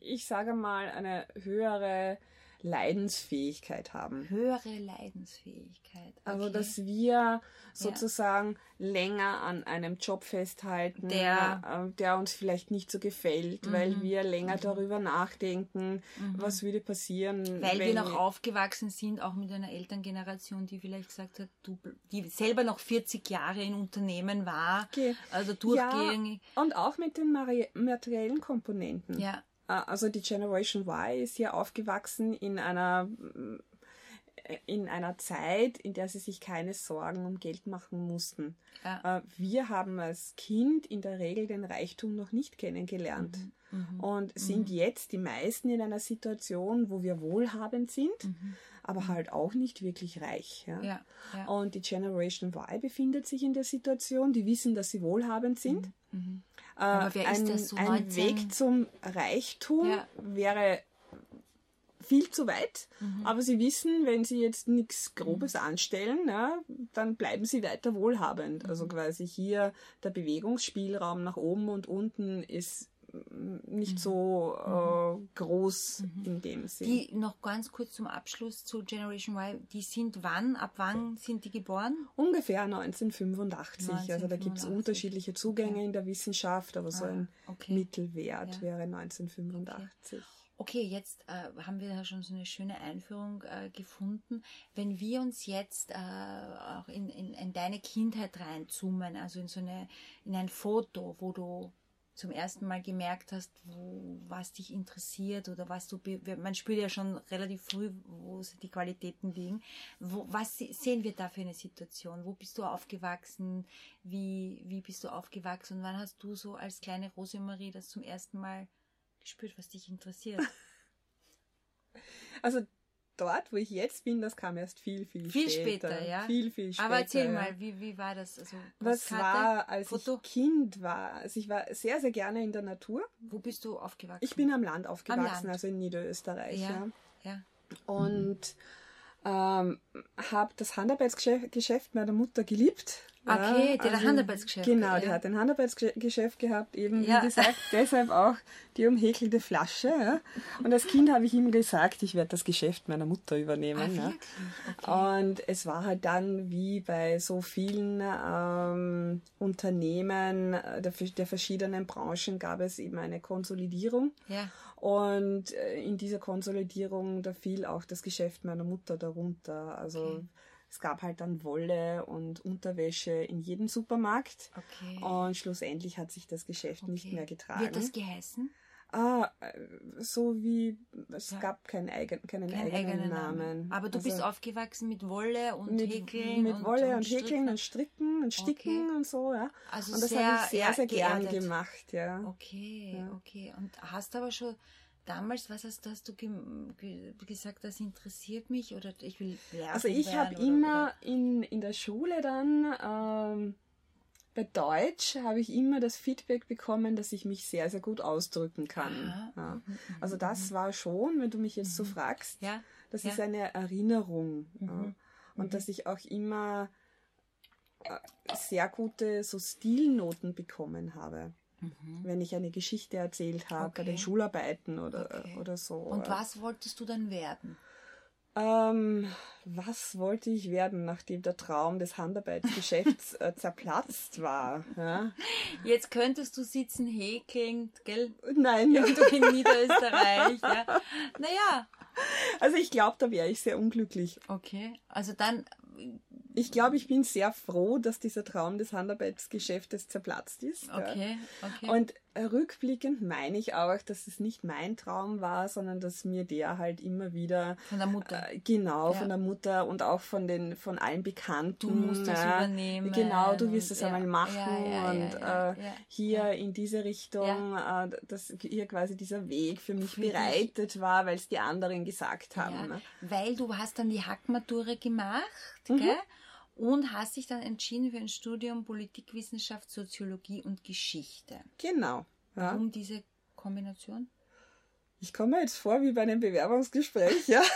höhere Leidensfähigkeit haben. Höhere Leidensfähigkeit. Okay. Also, dass wir sozusagen länger an einem Job festhalten, der uns vielleicht nicht so gefällt, weil wir länger darüber nachdenken, was würde passieren. Weil wir noch aufgewachsen sind, auch mit einer Elterngeneration, die vielleicht gesagt hat, die selber noch 40 Jahre in Unternehmen war, also durchgängig. Ja, und auch mit den materiellen Komponenten. Ja. Also die Generation Y ist hier aufgewachsen in einer Zeit, in der sie sich keine Sorgen um Geld machen mussten. Ja. Wir haben als Kind in der Regel den Reichtum noch nicht kennengelernt und sind jetzt die meisten in einer Situation, wo wir wohlhabend sind, aber halt auch nicht wirklich reich. Ja? Ja. Ja. Und die Generation Y befindet sich in der Situation, die wissen, dass sie wohlhabend sind. Aber wer ist das so? Ein Weg zum Reichtum wäre viel zu weit, aber sie wissen, wenn sie jetzt nichts Grobes anstellen, dann bleiben sie weiter wohlhabend. Also quasi hier der Bewegungsspielraum nach oben und unten ist nicht so groß in dem Sinn. Die noch ganz kurz zum Abschluss zu Generation Y, die sind ab wann sind die geboren? Ungefähr 1985. Also da gibt es unterschiedliche Zugänge in der Wissenschaft, aber so ein Mittelwert wäre 1985. Okay, jetzt haben wir da schon so eine schöne Einführung gefunden. Wenn wir uns jetzt auch in deine Kindheit reinzoomen, also in ein Foto, wo du zum ersten Mal gemerkt hast, was dich interessiert oder man spürt ja schon relativ früh, wo die Qualitäten liegen. Was sehen wir da für eine Situation? Wo bist du aufgewachsen? Wie bist du aufgewachsen? Und wann hast du so als kleine Rosemarie das zum ersten Mal gespürt, was dich interessiert? Also dort, wo ich jetzt bin, das kam erst viel später, ja? Viel später. Aber erzähl mal, wie war das? Also, was war, als ich Kind war? Also ich war sehr, sehr gerne in der Natur. Wo bist du aufgewachsen? Ich bin am Land aufgewachsen, also in Niederösterreich. Ja. Und habe das Handarbeitsgeschäft meiner Mutter geliebt. Okay, der hat ein Handarbeitsgeschäft. Genau, der hat ein Handarbeitsgeschäft gehabt, eben wie gesagt, deshalb auch die umhäkelte Flasche. Ja. Und als Kind habe ich ihm gesagt, ich werde das Geschäft meiner Mutter übernehmen. Ja. Okay. Und es war halt dann, wie bei so vielen Unternehmen der verschiedenen Branchen, gab es eben eine Konsolidierung. Ja. Und in dieser Konsolidierung, da fiel auch das Geschäft meiner Mutter darunter. Also es gab halt dann Wolle und Unterwäsche in jedem Supermarkt. Okay. Und schlussendlich hat sich das Geschäft nicht mehr getragen. Wie hat das geheißen? So wie, es gab keinen eigenen Namen. Aber du bist aufgewachsen mit Wolle und Häkeln? Mit Wolle und Häkeln und Stricken und Sticken und so, ja. Also und das habe ich sehr, sehr gern gemacht, ja. Okay. Und hast aber schon damals, hast du gesagt, das interessiert mich oder ich will lernen? Also ich habe immer in der Schule dann, bei Deutsch habe ich immer das Feedback bekommen, dass ich mich sehr, sehr gut ausdrücken kann. Ja. Also das war schon, wenn du mich jetzt so fragst, das ist eine Erinnerung. Und dass ich auch immer sehr gute so Stilnoten bekommen habe. Wenn ich eine Geschichte erzählt habe, bei den Schularbeiten oder so. Und was wolltest du dann werden? Was wollte ich werden, nachdem der Traum des Handarbeitsgeschäfts zerplatzt war? Ja? Jetzt könntest du sitzen, häkeln, gell? Nein. Irgendwo in Niederösterreich, ja. Naja. Also ich glaube, da wäre ich sehr unglücklich. Okay, also dann Ich glaube, ich bin sehr froh, dass dieser Traum des Handarbeitsgeschäftes zerplatzt ist. Okay. Und rückblickend meine ich auch, dass es nicht mein Traum war, sondern dass mir der halt immer wieder... Von der Mutter. Von der Mutter und auch von allen Bekannten. Du musst das übernehmen. Genau, du wirst es einmal machen hier in diese Richtung, dass hier quasi dieser Weg für mich bereitet war, weil es die anderen gesagt haben. Ja, ne? weil du hast dann die Hackmatura gemacht, gell? Und hast dich dann entschieden für ein Studium Politikwissenschaft, Soziologie und Geschichte. Genau. Ja. Warum diese Kombination? Ich komme mir jetzt vor wie bei einem Bewerbungsgespräch, ja.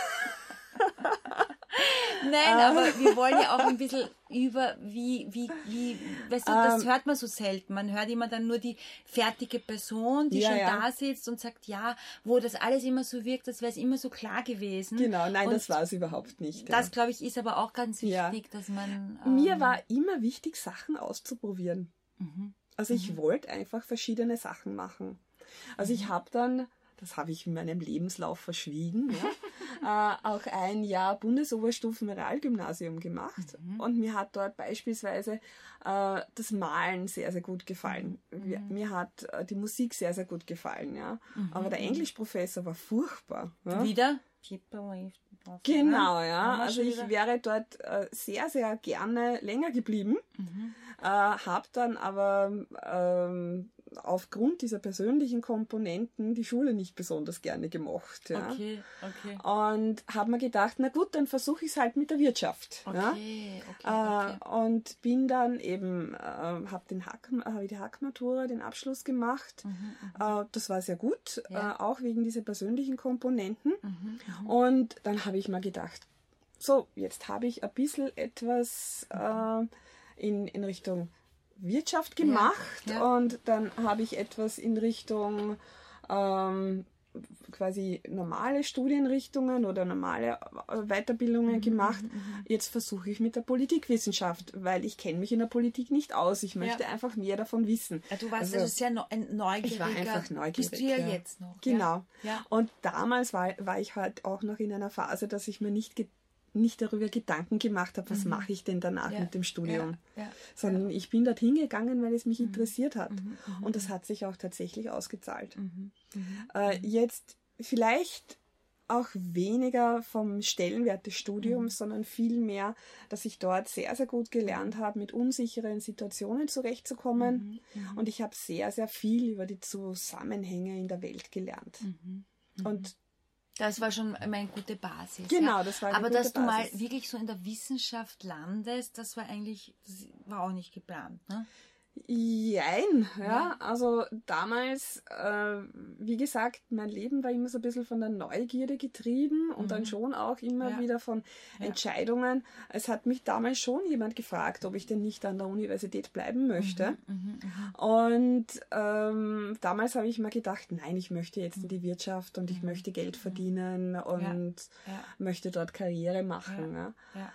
Nein, aber wir wollen ja auch ein bisschen über, weißt du, das hört man so selten. Man hört immer dann nur die fertige Person, die schon da sitzt und sagt, wo das alles immer so wirkt, als wäre es immer so klar gewesen. Genau, nein, das war es überhaupt nicht. Das, glaube ich, ist aber auch ganz wichtig, dass man... Mir war immer wichtig, Sachen auszuprobieren. Also ich wollte einfach verschiedene Sachen machen. Also ich habe dann... Das habe ich in meinem Lebenslauf verschwiegen. Ja. Auch ein Jahr Bundesoberstufen-Realgymnasium gemacht. Und mir hat dort beispielsweise das Malen sehr, sehr gut gefallen. Mir hat die Musik sehr, sehr gut gefallen. Ja. Aber der Englischprofessor war furchtbar. Ja. Wieder? Genau, ja. Also ich wäre dort sehr, sehr gerne länger geblieben. Habe dann aber... aufgrund dieser persönlichen Komponenten die Schule nicht besonders gerne gemocht. Ja. Okay. Und habe mir gedacht, na gut, dann versuche ich es halt mit der Wirtschaft. Okay. Und bin dann eben, habe die Hackmatura, den Abschluss gemacht. Das war sehr gut, auch wegen dieser persönlichen Komponenten. Und dann habe ich mir gedacht, so, jetzt habe ich ein bisschen etwas in Richtung Wirtschaft gemacht und dann habe ich etwas in Richtung quasi normale Studienrichtungen oder normale Weiterbildungen gemacht. Jetzt versuche ich mit der Politikwissenschaft, weil ich kenne mich in der Politik nicht aus. Ich möchte einfach mehr davon wissen. Du warst also sehr neugierig. Ich war einfach neugierig. Bist du ja jetzt noch. Genau. Ja. Und damals war ich halt auch noch in einer Phase, dass ich mir nicht darüber Gedanken gemacht habe, was mache ich denn danach mit dem Studium. Sondern ich bin dorthin gegangen, weil es mich interessiert hat. Und das hat sich auch tatsächlich ausgezahlt. Jetzt vielleicht auch weniger vom Stellenwert des Studiums, sondern vielmehr, dass ich dort sehr, sehr gut gelernt habe, mit unsicheren Situationen zurechtzukommen. Und ich habe sehr, sehr viel über die Zusammenhänge in der Welt gelernt. Und das war schon eine gute Basis. Genau, das war eine aber gute dass du Basis. mal wirklich so in der Wissenschaft landest, das war auch nicht geplant, ne? Jein, ja. Also damals, wie gesagt, mein Leben war immer so ein bisschen von der Neugierde getrieben und dann schon auch immer wieder von Entscheidungen. Es hat mich damals schon jemand gefragt, ob ich denn nicht an der Universität bleiben möchte. Und damals habe ich mir gedacht, nein, ich möchte jetzt in die Wirtschaft und ich möchte Geld verdienen und möchte dort Karriere machen.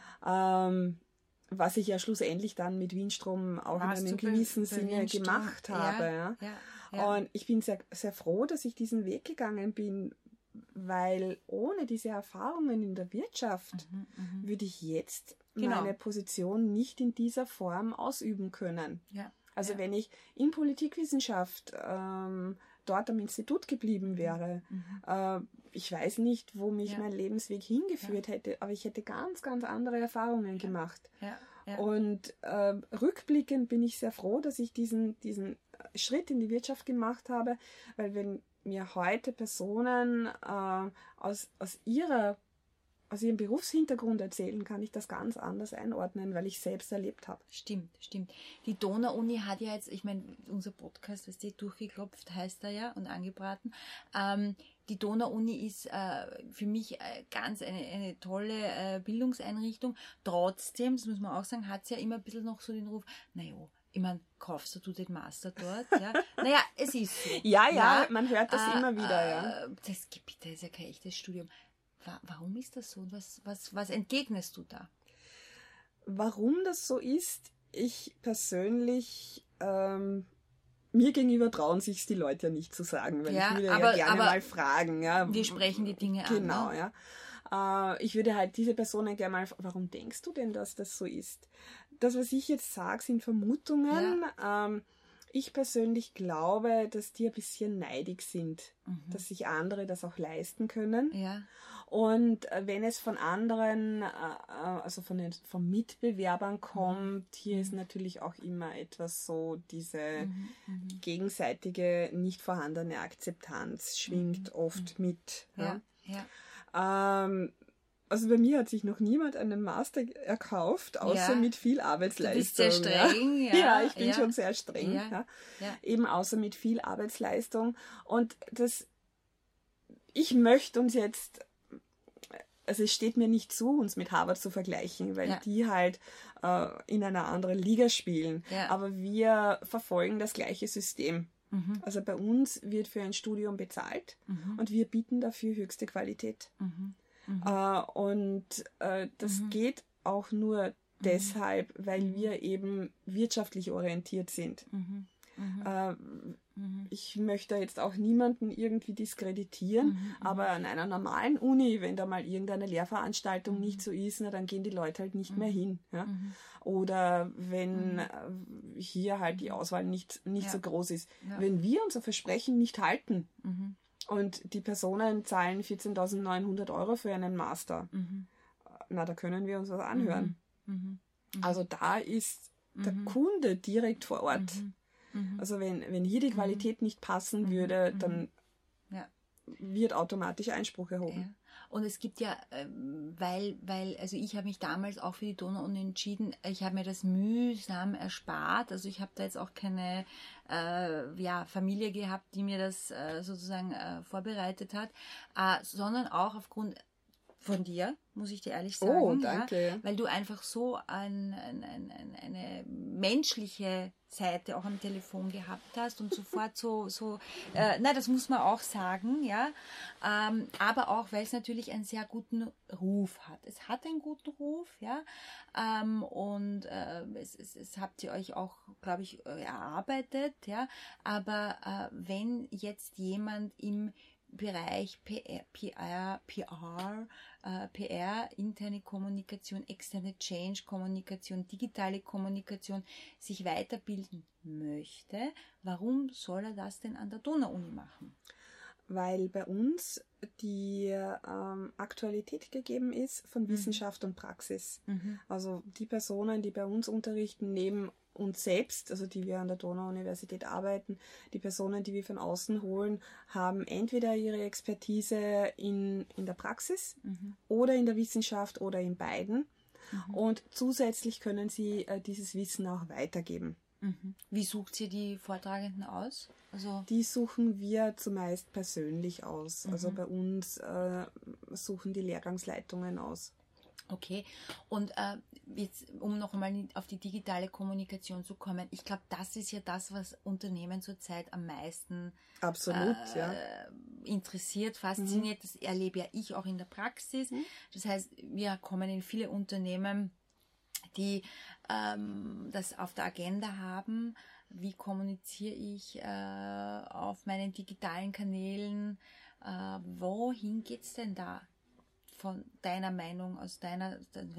Was ich ja schlussendlich dann mit Windstrom auch in einem gewissen Sinne gemacht habe. Und ich bin sehr, sehr froh, dass ich diesen Weg gegangen bin, weil ohne diese Erfahrungen in der Wirtschaft würde ich jetzt meine Position nicht in dieser Form ausüben können. Also wenn ich in Politikwissenschaft dort am Institut geblieben wäre, ich weiß nicht, wo mich mein Lebensweg hingeführt hätte, aber ich hätte ganz, ganz andere Erfahrungen gemacht. Und rückblickend bin ich sehr froh, dass ich diesen Schritt in die Wirtschaft gemacht habe, weil wenn mir heute Personen aus ihrem Berufshintergrund erzählen, kann ich das ganz anders einordnen, weil ich selbst erlebt habe. Stimmt. Die Donau-Uni hat ja jetzt, ich meine, unser Podcast, was die durchgeklopft heißt er ja und angebraten. Die Donau-Uni ist für mich ganz eine tolle Bildungseinrichtung. Trotzdem, das muss man auch sagen, hat es ja immer ein bisschen noch so den Ruf, naja, ich meine, kaufst du den Master dort? Ja? Naja, es ist so. Ja, man hört das immer wieder. Das Gebiet ist ja kein echtes Studium. Warum ist das so? Was entgegnest du da? Warum das so ist, ich persönlich, mir gegenüber trauen sich die Leute ja nicht zu sagen, weil ich würde ja gerne mal fragen. Ja. Wir sprechen die Dinge an. Genau, ja. Ich würde halt diese Personen gerne mal, warum denkst du denn, dass das so ist? Das, was ich jetzt sage, sind Vermutungen. Ja. Ich persönlich glaube, dass die ein bisschen neidig sind, dass sich andere das auch leisten können. Ja. Und wenn es von anderen, also von Mitbewerbern kommt, hier ist natürlich auch immer etwas so, diese gegenseitige, nicht vorhandene Akzeptanz schwingt oft mit. Ja. Also bei mir hat sich noch niemand einen Master erkauft, außer mit viel Arbeitsleistung. Du bist sehr streng, ja. Ja, ich bin schon sehr streng. Ja. Eben außer mit viel Arbeitsleistung. Und ich möchte uns jetzt, also es steht mir nicht zu, uns mit Harvard zu vergleichen, weil die halt in einer anderen Liga spielen. Ja. Aber wir verfolgen das gleiche System. Also bei uns wird für ein Studium bezahlt und wir bieten dafür höchste Qualität. Und das geht auch nur deshalb, weil wir eben wirtschaftlich orientiert sind. Ich möchte jetzt auch niemanden irgendwie diskreditieren, aber an einer normalen Uni, wenn da mal irgendeine Lehrveranstaltung nicht so ist, na, dann gehen die Leute halt nicht mehr hin. Ja? Oder wenn hier halt die Auswahl nicht so groß ist. Ja. Wenn wir unser Versprechen nicht halten und die Personen zahlen 14.900 € für einen Master, na, da können wir uns was anhören. Also da ist der Kunde direkt vor Ort. Also wenn hier die Qualität nicht passen würde, dann wird automatisch Einspruch erhoben. Ja. Und es gibt ja, also ich habe mich damals auch für die Donau-Uni entschieden, ich habe mir das mühsam erspart, also ich habe da jetzt auch keine Familie gehabt, die mir das sozusagen vorbereitet hat, sondern auch aufgrund von dir, muss ich dir ehrlich sagen. Oh, danke. Ja, weil du einfach so eine menschliche Seite auch am Telefon gehabt hast und sofort das muss man auch sagen, ja. Aber auch, weil es natürlich einen sehr guten Ruf hat. Es hat einen guten Ruf, ja. Und es habt ihr euch auch, glaube ich, erarbeitet, ja. Aber wenn jetzt jemand im Bereich PR, interne Kommunikation, externe Change-Kommunikation, digitale Kommunikation sich weiterbilden möchte, warum soll er das denn an der Donau-Uni machen? Weil bei uns die Aktualität gegeben ist von Wissenschaft und Praxis. Also die Personen, die bei uns unterrichten, neben uns selbst, also die wir an der Donau-Universität arbeiten, die Personen, die wir von außen holen, haben entweder ihre Expertise in der Praxis oder in der Wissenschaft oder in beiden. Und zusätzlich können sie dieses Wissen auch weitergeben. Wie sucht ihr die Vortragenden aus? Also die suchen wir zumeist persönlich aus. Also bei uns suchen die Lehrgangsleitungen aus. Okay, und jetzt, um noch einmal auf die digitale Kommunikation zu kommen, ich glaube, das ist ja das, was Unternehmen zurzeit am meisten interessiert, fasziniert. Das erlebe ja ich auch in der Praxis. Das heißt, wir kommen in viele Unternehmen, die das auf der Agenda haben. Wie kommuniziere ich auf meinen digitalen Kanälen? Wohin geht's denn da? Von deiner Meinung, aus der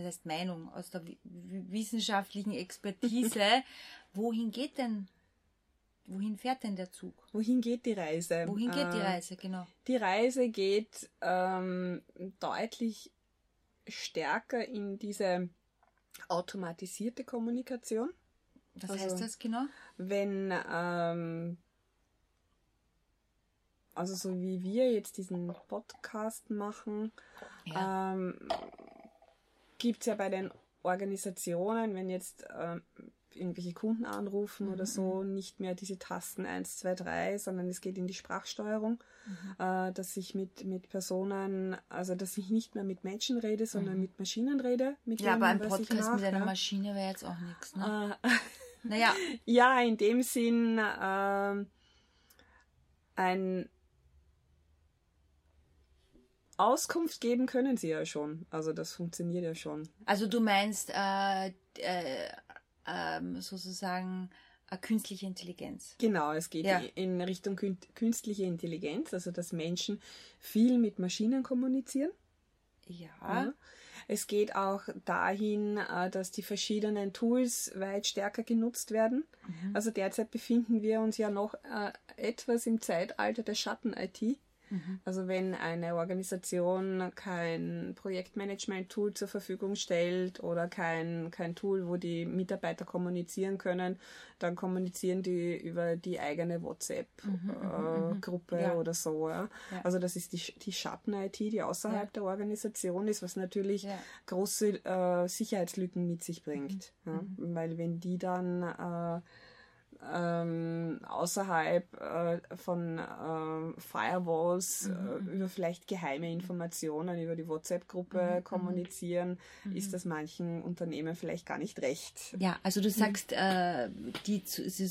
wissenschaftlichen Expertise, wohin fährt denn der Zug? Wohin geht die Reise? Wohin geht die Reise, genau? Die Reise geht deutlich stärker in diese automatisierte Kommunikation. Was heißt das genau? Wenn also so wie wir jetzt diesen Podcast machen, gibt es ja bei den Organisationen, wenn jetzt irgendwelche Kunden anrufen oder so, nicht mehr diese Tasten 1, 2, 3, sondern es geht in die Sprachsteuerung, dass ich mit Personen, also dass ich nicht mehr mit Menschen rede, sondern mit Maschinen rede. Aber ein Podcast mit einer Maschine wäre jetzt auch nichts, ne? Naja. Ja, in dem Sinn ein Auskunft geben können sie ja schon. Also das funktioniert ja schon. Also du meinst sozusagen künstliche Intelligenz. Genau, es geht in Richtung künstliche Intelligenz, also dass Menschen viel mit Maschinen kommunizieren. Ja. Es geht auch dahin, dass die verschiedenen Tools weit stärker genutzt werden. Also derzeit befinden wir uns ja noch etwas im Zeitalter der Schatten-IT. Also wenn eine Organisation kein Projektmanagement-Tool zur Verfügung stellt oder kein Tool, wo die Mitarbeiter kommunizieren können, dann kommunizieren die über die eigene WhatsApp-Gruppe oder so. Ja. Ja. Also das ist die Schatten-IT, die außerhalb der Organisation ist, was natürlich große Sicherheitslücken mit sich bringt. Ja. Weil wenn die dann außerhalb von Firewalls über vielleicht geheime Informationen über die WhatsApp-Gruppe kommunizieren, ist das manchen Unternehmen vielleicht gar nicht recht. Ja, also du sagst, die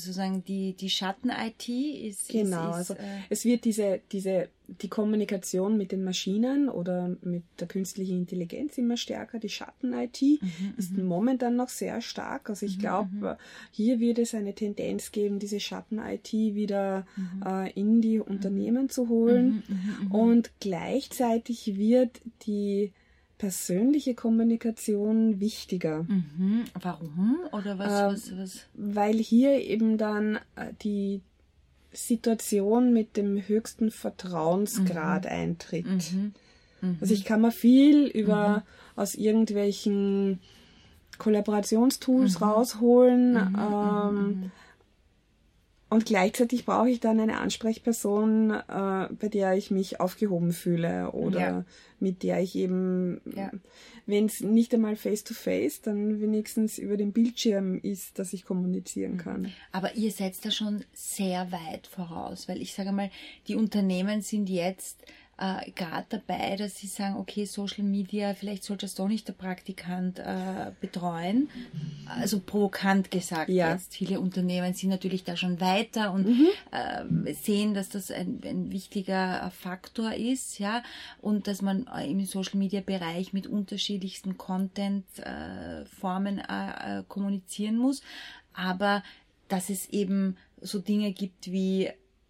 Schatten-IT ist... Genau, also es wird die Kommunikation mit den Maschinen oder mit der künstlichen Intelligenz immer stärker. Die Schatten-IT ist momentan noch sehr stark. Also ich glaube, hier wird es eine Tendenz geben, diese Schatten-IT wieder in die Unternehmen zu holen. Und gleichzeitig wird die persönliche Kommunikation wichtiger. Warum? Oder was? Weil hier eben dann die Situation mit dem höchsten Vertrauensgrad eintritt. Also ich kann mir viel aus irgendwelchen Kollaborationstools rausholen und gleichzeitig brauche ich dann eine Ansprechperson, bei der ich mich aufgehoben fühle oder mit der ich eben, wenn es nicht einmal face-to-face, dann wenigstens über den Bildschirm ist, dass ich kommunizieren kann. Aber ihr seid da schon sehr weit voraus, weil ich sage mal, die Unternehmen sind jetzt gerade dabei, dass sie sagen, okay, Social Media, vielleicht sollte es doch nicht der Praktikant betreuen. Also provokant gesagt jetzt. Viele Unternehmen sind natürlich da schon weiter und sehen, dass das ein wichtiger Faktor ist, ja, und dass man im Social Media Bereich mit unterschiedlichsten Content-Formen kommunizieren muss. Aber dass es eben so Dinge gibt wie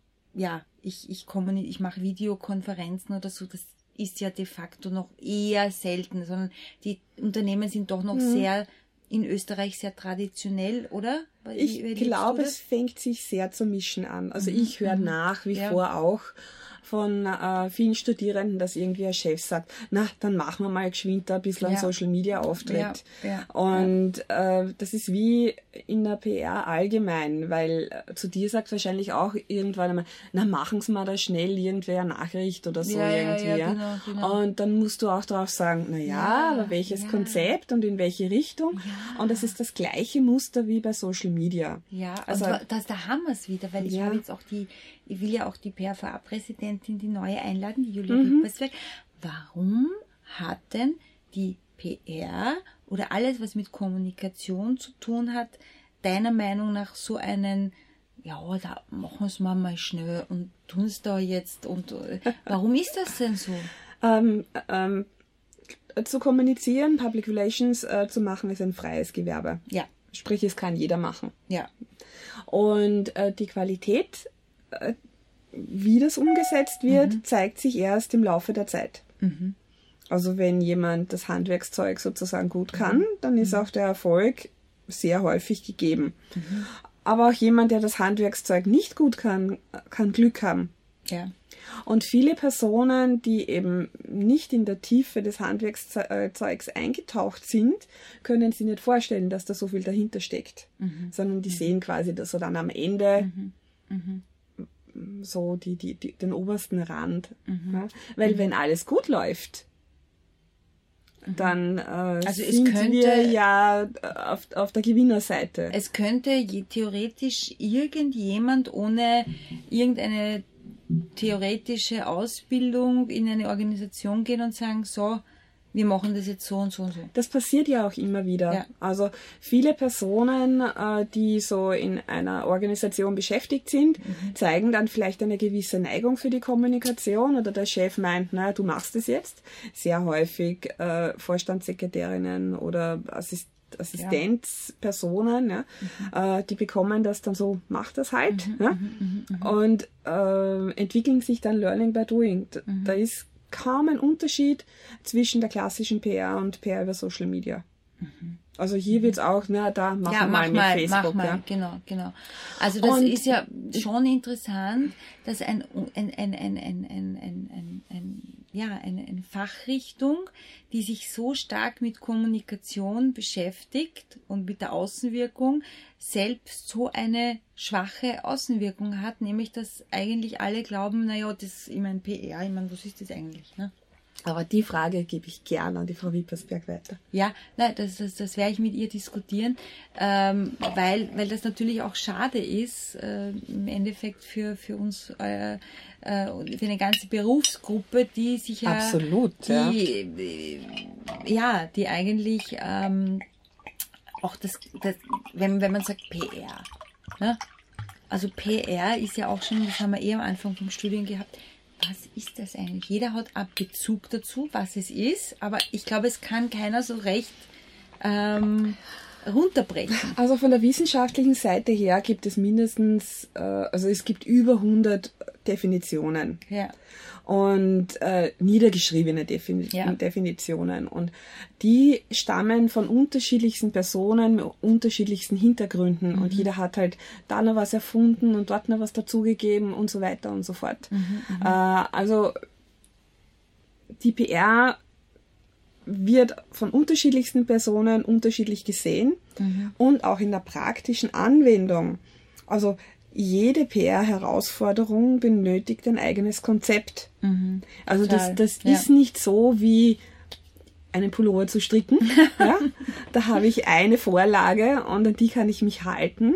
ich mache Videokonferenzen oder so, das ist ja de facto noch eher selten, sondern die Unternehmen sind doch noch sehr, in Österreich sehr traditionell, oder? Ich glaube, es fängt sich sehr zu mischen an. Also ich höre nach wie vor auch von vielen Studierenden, dass irgendwie ein Chef sagt, na, dann machen wir mal geschwind ein bisschen einen Social-Media-Auftritt. Und das ist wie in der PR allgemein, weil zu dir sagt wahrscheinlich auch irgendwann einmal, na, machen Sie mal da schnell irgendwer eine Nachricht oder so irgendwie. Genau. Und dann musst du auch drauf sagen, aber welches Konzept und in welche Richtung? Und das ist das gleiche Muster wie bei Social Media. Ja, also da haben wir es wieder, weil ich habe jetzt auch ich will ja auch die PRVA-Präsidentin, die neue einladen, die Julia Rippersberg. Warum hat denn die PR oder alles, was mit Kommunikation zu tun hat, deiner Meinung nach so einen, da machen wir es mal schnell und tun es da jetzt und warum ist das denn so? Zu kommunizieren, Public Relations zu machen, ist ein freies Gewerbe. Ja. Sprich, es kann jeder machen. Ja. Und die Qualität, wie das umgesetzt wird, zeigt sich erst im Laufe der Zeit. Also wenn jemand das Handwerkszeug sozusagen gut kann, dann ist auch der Erfolg sehr häufig gegeben. Aber auch jemand, der das Handwerkszeug nicht gut kann, kann Glück haben. Ja. Und viele Personen, die eben nicht in der Tiefe des Handwerkszeugs eingetaucht sind, können sich nicht vorstellen, dass da so viel dahinter steckt. Sondern die sehen quasi das so dann am Ende so den obersten Rand. Ja? Weil wenn alles gut läuft, dann sind wir ja auf der Gewinnerseite. Es könnte theoretisch irgendjemand ohne irgendeine theoretische Ausbildung in eine Organisation gehen und sagen, so, wir machen das jetzt so und so und so. Das passiert ja auch immer wieder. Ja. Also viele Personen, die so in einer Organisation beschäftigt sind, zeigen dann vielleicht eine gewisse Neigung für die Kommunikation oder der Chef meint, na, du machst es jetzt. Sehr häufig Vorstandssekretärinnen oder Assistenzpersonen, die bekommen das dann so, mach das halt, und entwickeln sich dann Learning by Doing. Da ist kaum ein Unterschied zwischen der klassischen PR und PR über Social Media. Also hier wird es auch, da machen wir mal mit Facebook. Ja. Genau. Also das ist ja schon interessant, dass eine Fachrichtung, die sich so stark mit Kommunikation beschäftigt und mit der Außenwirkung, selbst so eine schwache Außenwirkung hat, nämlich dass eigentlich alle glauben, PR, was ist das eigentlich, ne? Aber die Frage gebe ich gerne an die Frau Wippersberg weiter. Ja, nein, das werde ich mit ihr diskutieren, weil das natürlich auch schade ist, im Endeffekt für uns, für eine ganze Berufsgruppe, die sich ja... Absolut, die eigentlich auch wenn man sagt PR, ne? Also PR ist ja auch schon, das haben wir am Anfang vom Studium gehabt, was ist das eigentlich? Jeder hat einen Bezug dazu, was es ist, aber ich glaube, es kann keiner so recht runterbrechen. Also von der wissenschaftlichen Seite her gibt es mindestens, es gibt über 100 Definitionen. Ja. Und niedergeschriebene Definitionen. Und die stammen von unterschiedlichsten Personen mit unterschiedlichsten Hintergründen. Und jeder hat halt da noch was erfunden und dort noch was dazugegeben und so weiter und so fort. Also die PR wird von unterschiedlichsten Personen unterschiedlich gesehen und auch in der praktischen Anwendung. Also jede PR-Herausforderung benötigt ein eigenes Konzept. Also das ist nicht so wie einen Pullover zu stricken. Ja? Da habe ich eine Vorlage und an die kann ich mich halten.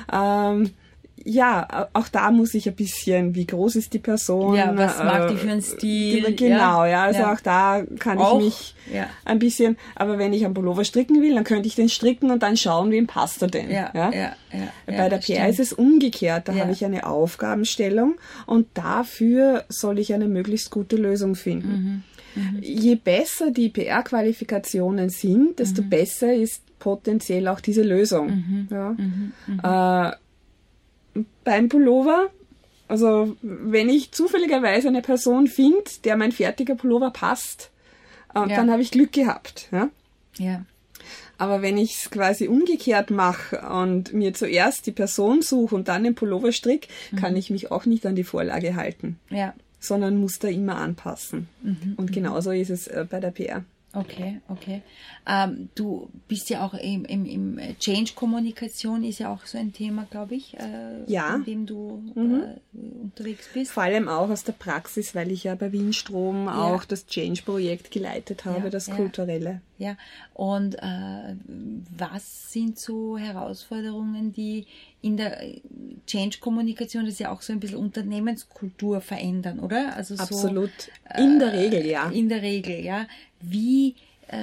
Auch da muss ich ein bisschen, wie groß ist die Person? Ja, was mag die für einen Stil? Genau, also auch da kann ich mich ein bisschen, aber wenn ich einen Pullover stricken will, dann könnte ich den stricken und dann schauen, wem passt er denn. Bei der PR ist es umgekehrt, da habe ich eine Aufgabenstellung und dafür soll ich eine möglichst gute Lösung finden. Je besser die PR-Qualifikationen sind, desto besser ist potenziell auch diese Lösung. Beim Pullover, also wenn ich zufälligerweise eine Person finde, der mein fertiger Pullover passt, dann habe ich Glück gehabt. Ja? Aber wenn ich es quasi umgekehrt mache und mir zuerst die Person suche und dann den Pullover stricke, kann ich mich auch nicht an die Vorlage halten, sondern muss da immer anpassen. Und genauso ist es bei der PR. Okay. Du bist ja auch im Change-Kommunikation ist ja auch so ein Thema, glaube ich, in dem du unterwegs bist. Vor allem auch aus der Praxis, weil ich ja bei Wien-Strom auch das Change-Projekt geleitet habe, das Kulturelle. Ja, und was sind so Herausforderungen, die in der Change-Kommunikation, das ist ja auch so ein bisschen Unternehmenskultur verändern, oder? Also so, absolut. In der Regel, ja. In der Regel, ja. Wie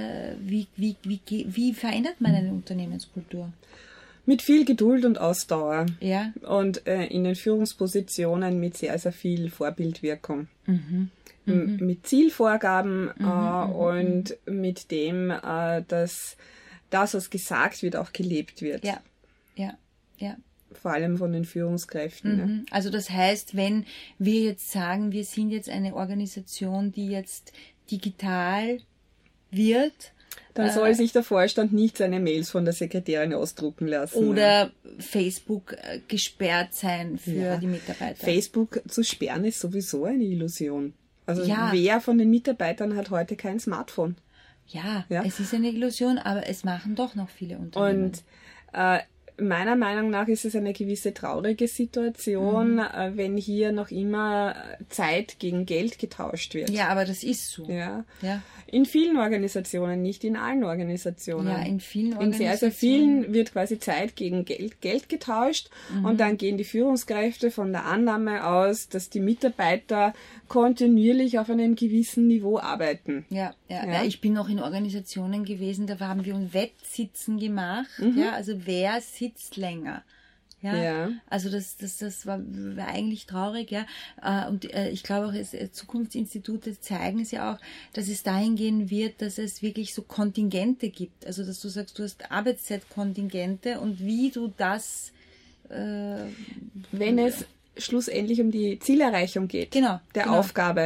verändert man eine Unternehmenskultur? Mit viel Geduld und Ausdauer. Ja. Und in den Führungspositionen mit sehr, sehr viel Vorbildwirkung. Mit Zielvorgaben und mit dem, dass das, was gesagt wird, auch gelebt wird. Ja. Vor allem von den Führungskräften. Ja. Also das heißt, wenn wir jetzt sagen, wir sind jetzt eine Organisation, die jetzt digital wird, dann soll sich der Vorstand nicht seine Mails von der Sekretärin ausdrucken lassen. Oder Facebook gesperrt sein für die Mitarbeiter. Facebook zu sperren ist sowieso eine Illusion. Also wer von den Mitarbeitern hat heute kein Smartphone? Ja, es ist eine Illusion, aber es machen doch noch viele Unternehmen. Und meiner Meinung nach ist es eine gewisse traurige Situation, wenn hier noch immer Zeit gegen Geld getauscht wird. Ja, aber das ist so. Ja. In vielen Organisationen, nicht in allen Organisationen. Ja, in vielen Organisationen. In sehr, sehr vielen wird quasi Zeit gegen Geld getauscht und dann gehen die Führungskräfte von der Annahme aus, dass die Mitarbeiter kontinuierlich auf einem gewissen Niveau arbeiten. Ja. Ich bin noch in Organisationen gewesen, da haben wir ein Wettsitzen gemacht. Ja, also wer sitzt länger? Ja. Also das war eigentlich traurig, ja. Und ich glaube auch, Zukunftsinstitute zeigen es ja auch, dass es dahin gehen wird, dass es wirklich so Kontingente gibt. Also dass du sagst, du hast Arbeitszeitkontingente und wie du das wenn es schlussendlich um die Zielerreichung geht, der Aufgabe. Ja.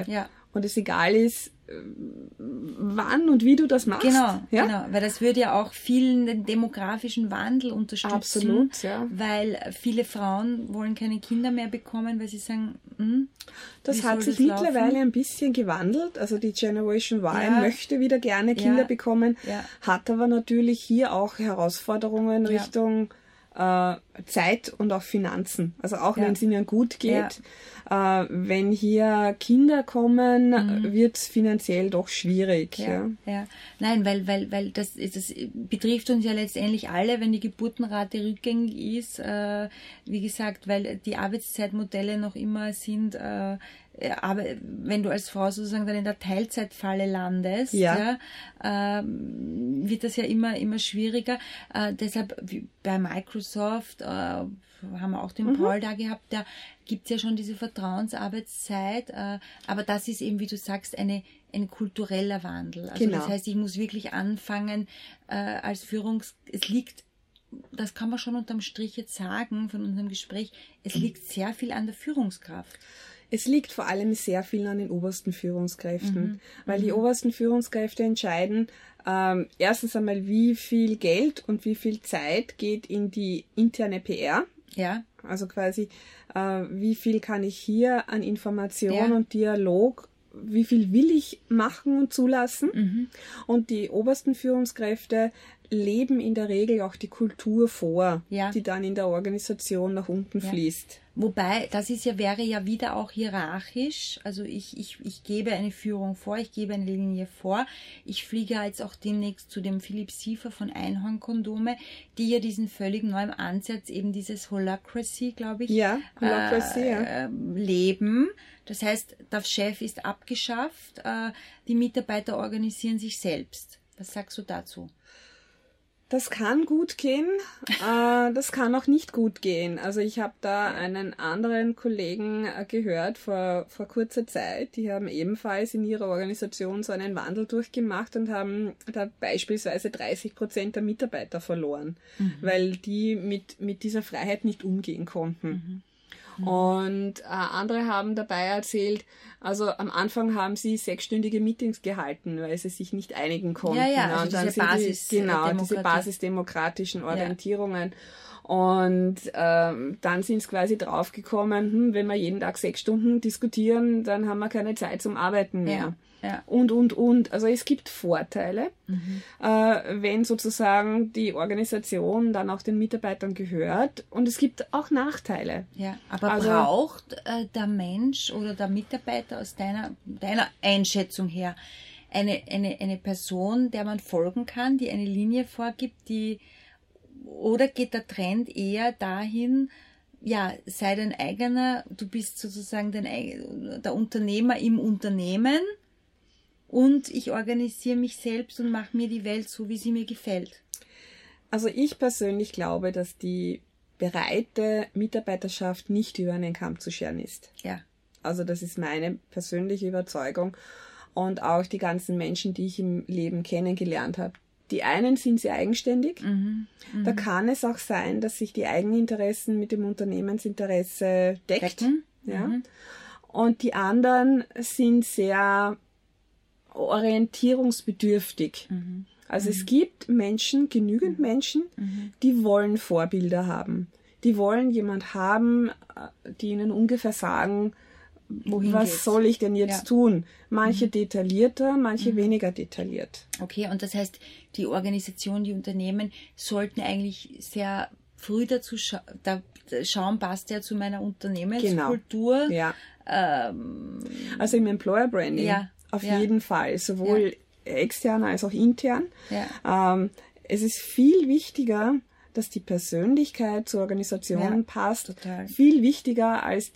und es egal ist, wann und wie du das machst. Genau, weil das würde ja auch vielen den demografischen Wandel unterstützen. Absolut, ja. Weil viele Frauen wollen keine Kinder mehr bekommen, weil sie sagen, das hat sich mittlerweile ein bisschen gewandelt. Also die Generation Y möchte wieder gerne Kinder bekommen, hat aber natürlich hier auch Herausforderungen Richtung Zeit und auch Finanzen. Also auch wenn es ihnen gut geht, wenn hier Kinder kommen, wird es finanziell doch schwierig. Ja. Nein, weil das betrifft uns ja letztendlich alle, wenn die Geburtenrate rückgängig ist. Wie gesagt, weil die Arbeitszeitmodelle noch immer sind, aber wenn du als Frau sozusagen dann in der Teilzeitfalle landest, wird das ja immer schwieriger. Deshalb bei Microsoft haben wir auch den Paul da gehabt, da gibt es ja schon diese Vertrauensarbeitszeit, aber das ist eben, wie du sagst, ein kultureller Wandel. Also das heißt, ich muss wirklich anfangen als es liegt, das kann man schon unterm Strich jetzt sagen von unserem Gespräch, es liegt sehr viel an der Führungskraft. Es liegt vor allem sehr viel an den obersten Führungskräften, weil die obersten Führungskräfte entscheiden, erstens einmal, wie viel Geld und wie viel Zeit geht in die interne PR. Ja. Also quasi, wie viel kann ich hier an Information und Dialog, wie viel will ich machen und zulassen. Und die obersten Führungskräfte leben in der Regel auch die Kultur vor, die dann in der Organisation nach unten fließt. Wobei, wäre ja wieder auch hierarchisch. Also ich gebe eine Führung vor, ich gebe eine Linie vor. Ich fliege jetzt auch demnächst zu dem Philipp Siefer von Einhorn-Kondome, die ja diesen völlig neuen Ansatz, eben dieses Holacracy, glaube ich, leben. Das heißt, der Chef ist abgeschafft, die Mitarbeiter organisieren sich selbst. Was sagst du dazu? Das kann gut gehen, das kann auch nicht gut gehen. Also ich habe da einen anderen Kollegen gehört vor kurzer Zeit, die haben ebenfalls in ihrer Organisation so einen Wandel durchgemacht und haben da beispielsweise 30% der Mitarbeiter verloren, weil die mit dieser Freiheit nicht umgehen konnten. Und andere haben dabei erzählt, also am Anfang haben sie 6-stündige Meetings gehalten, weil sie sich nicht einigen konnten. Also und dann diese basisdemokratischen Orientierungen. Und dann sind sie quasi draufgekommen, wenn wir jeden Tag 6 Stunden diskutieren, dann haben wir keine Zeit zum Arbeiten mehr. Und. Also es gibt Vorteile, wenn sozusagen die Organisation dann auch den Mitarbeitern gehört. Und es gibt auch Nachteile. Ja, aber braucht der Mensch oder der Mitarbeiter aus deiner Einschätzung her eine Person, der man folgen kann, die eine Linie vorgibt, oder geht der Trend eher dahin, sei dein eigener, du bist sozusagen der Unternehmer im Unternehmen, und ich organisiere mich selbst und mache mir die Welt so, wie sie mir gefällt? Also ich persönlich glaube, dass die breite Mitarbeiterschaft nicht über einen Kamm zu scheren ist. Ja. Also das ist meine persönliche Überzeugung. Und auch die ganzen Menschen, die ich im Leben kennengelernt habe. Die einen sind sehr eigenständig. Da kann es auch sein, dass sich die Eigeninteressen mit dem Unternehmensinteresse decken. Ja. Und die anderen sind sehr orientierungsbedürftig. Also es gibt genügend Menschen, die wollen Vorbilder haben. Die wollen jemand haben, die ihnen ungefähr sagen, was soll ich denn jetzt tun? Manche detaillierter, manche weniger detailliert. Okay, und das heißt, die Organisation, die Unternehmen sollten eigentlich sehr früh dazu schauen, passt ja zu meiner Unternehmenskultur. Genau. Ja. Also im Employer Branding auf jeden Fall, sowohl extern als auch intern. Es ist viel wichtiger, dass die Persönlichkeit zur Organisation passt. Total. Viel wichtiger als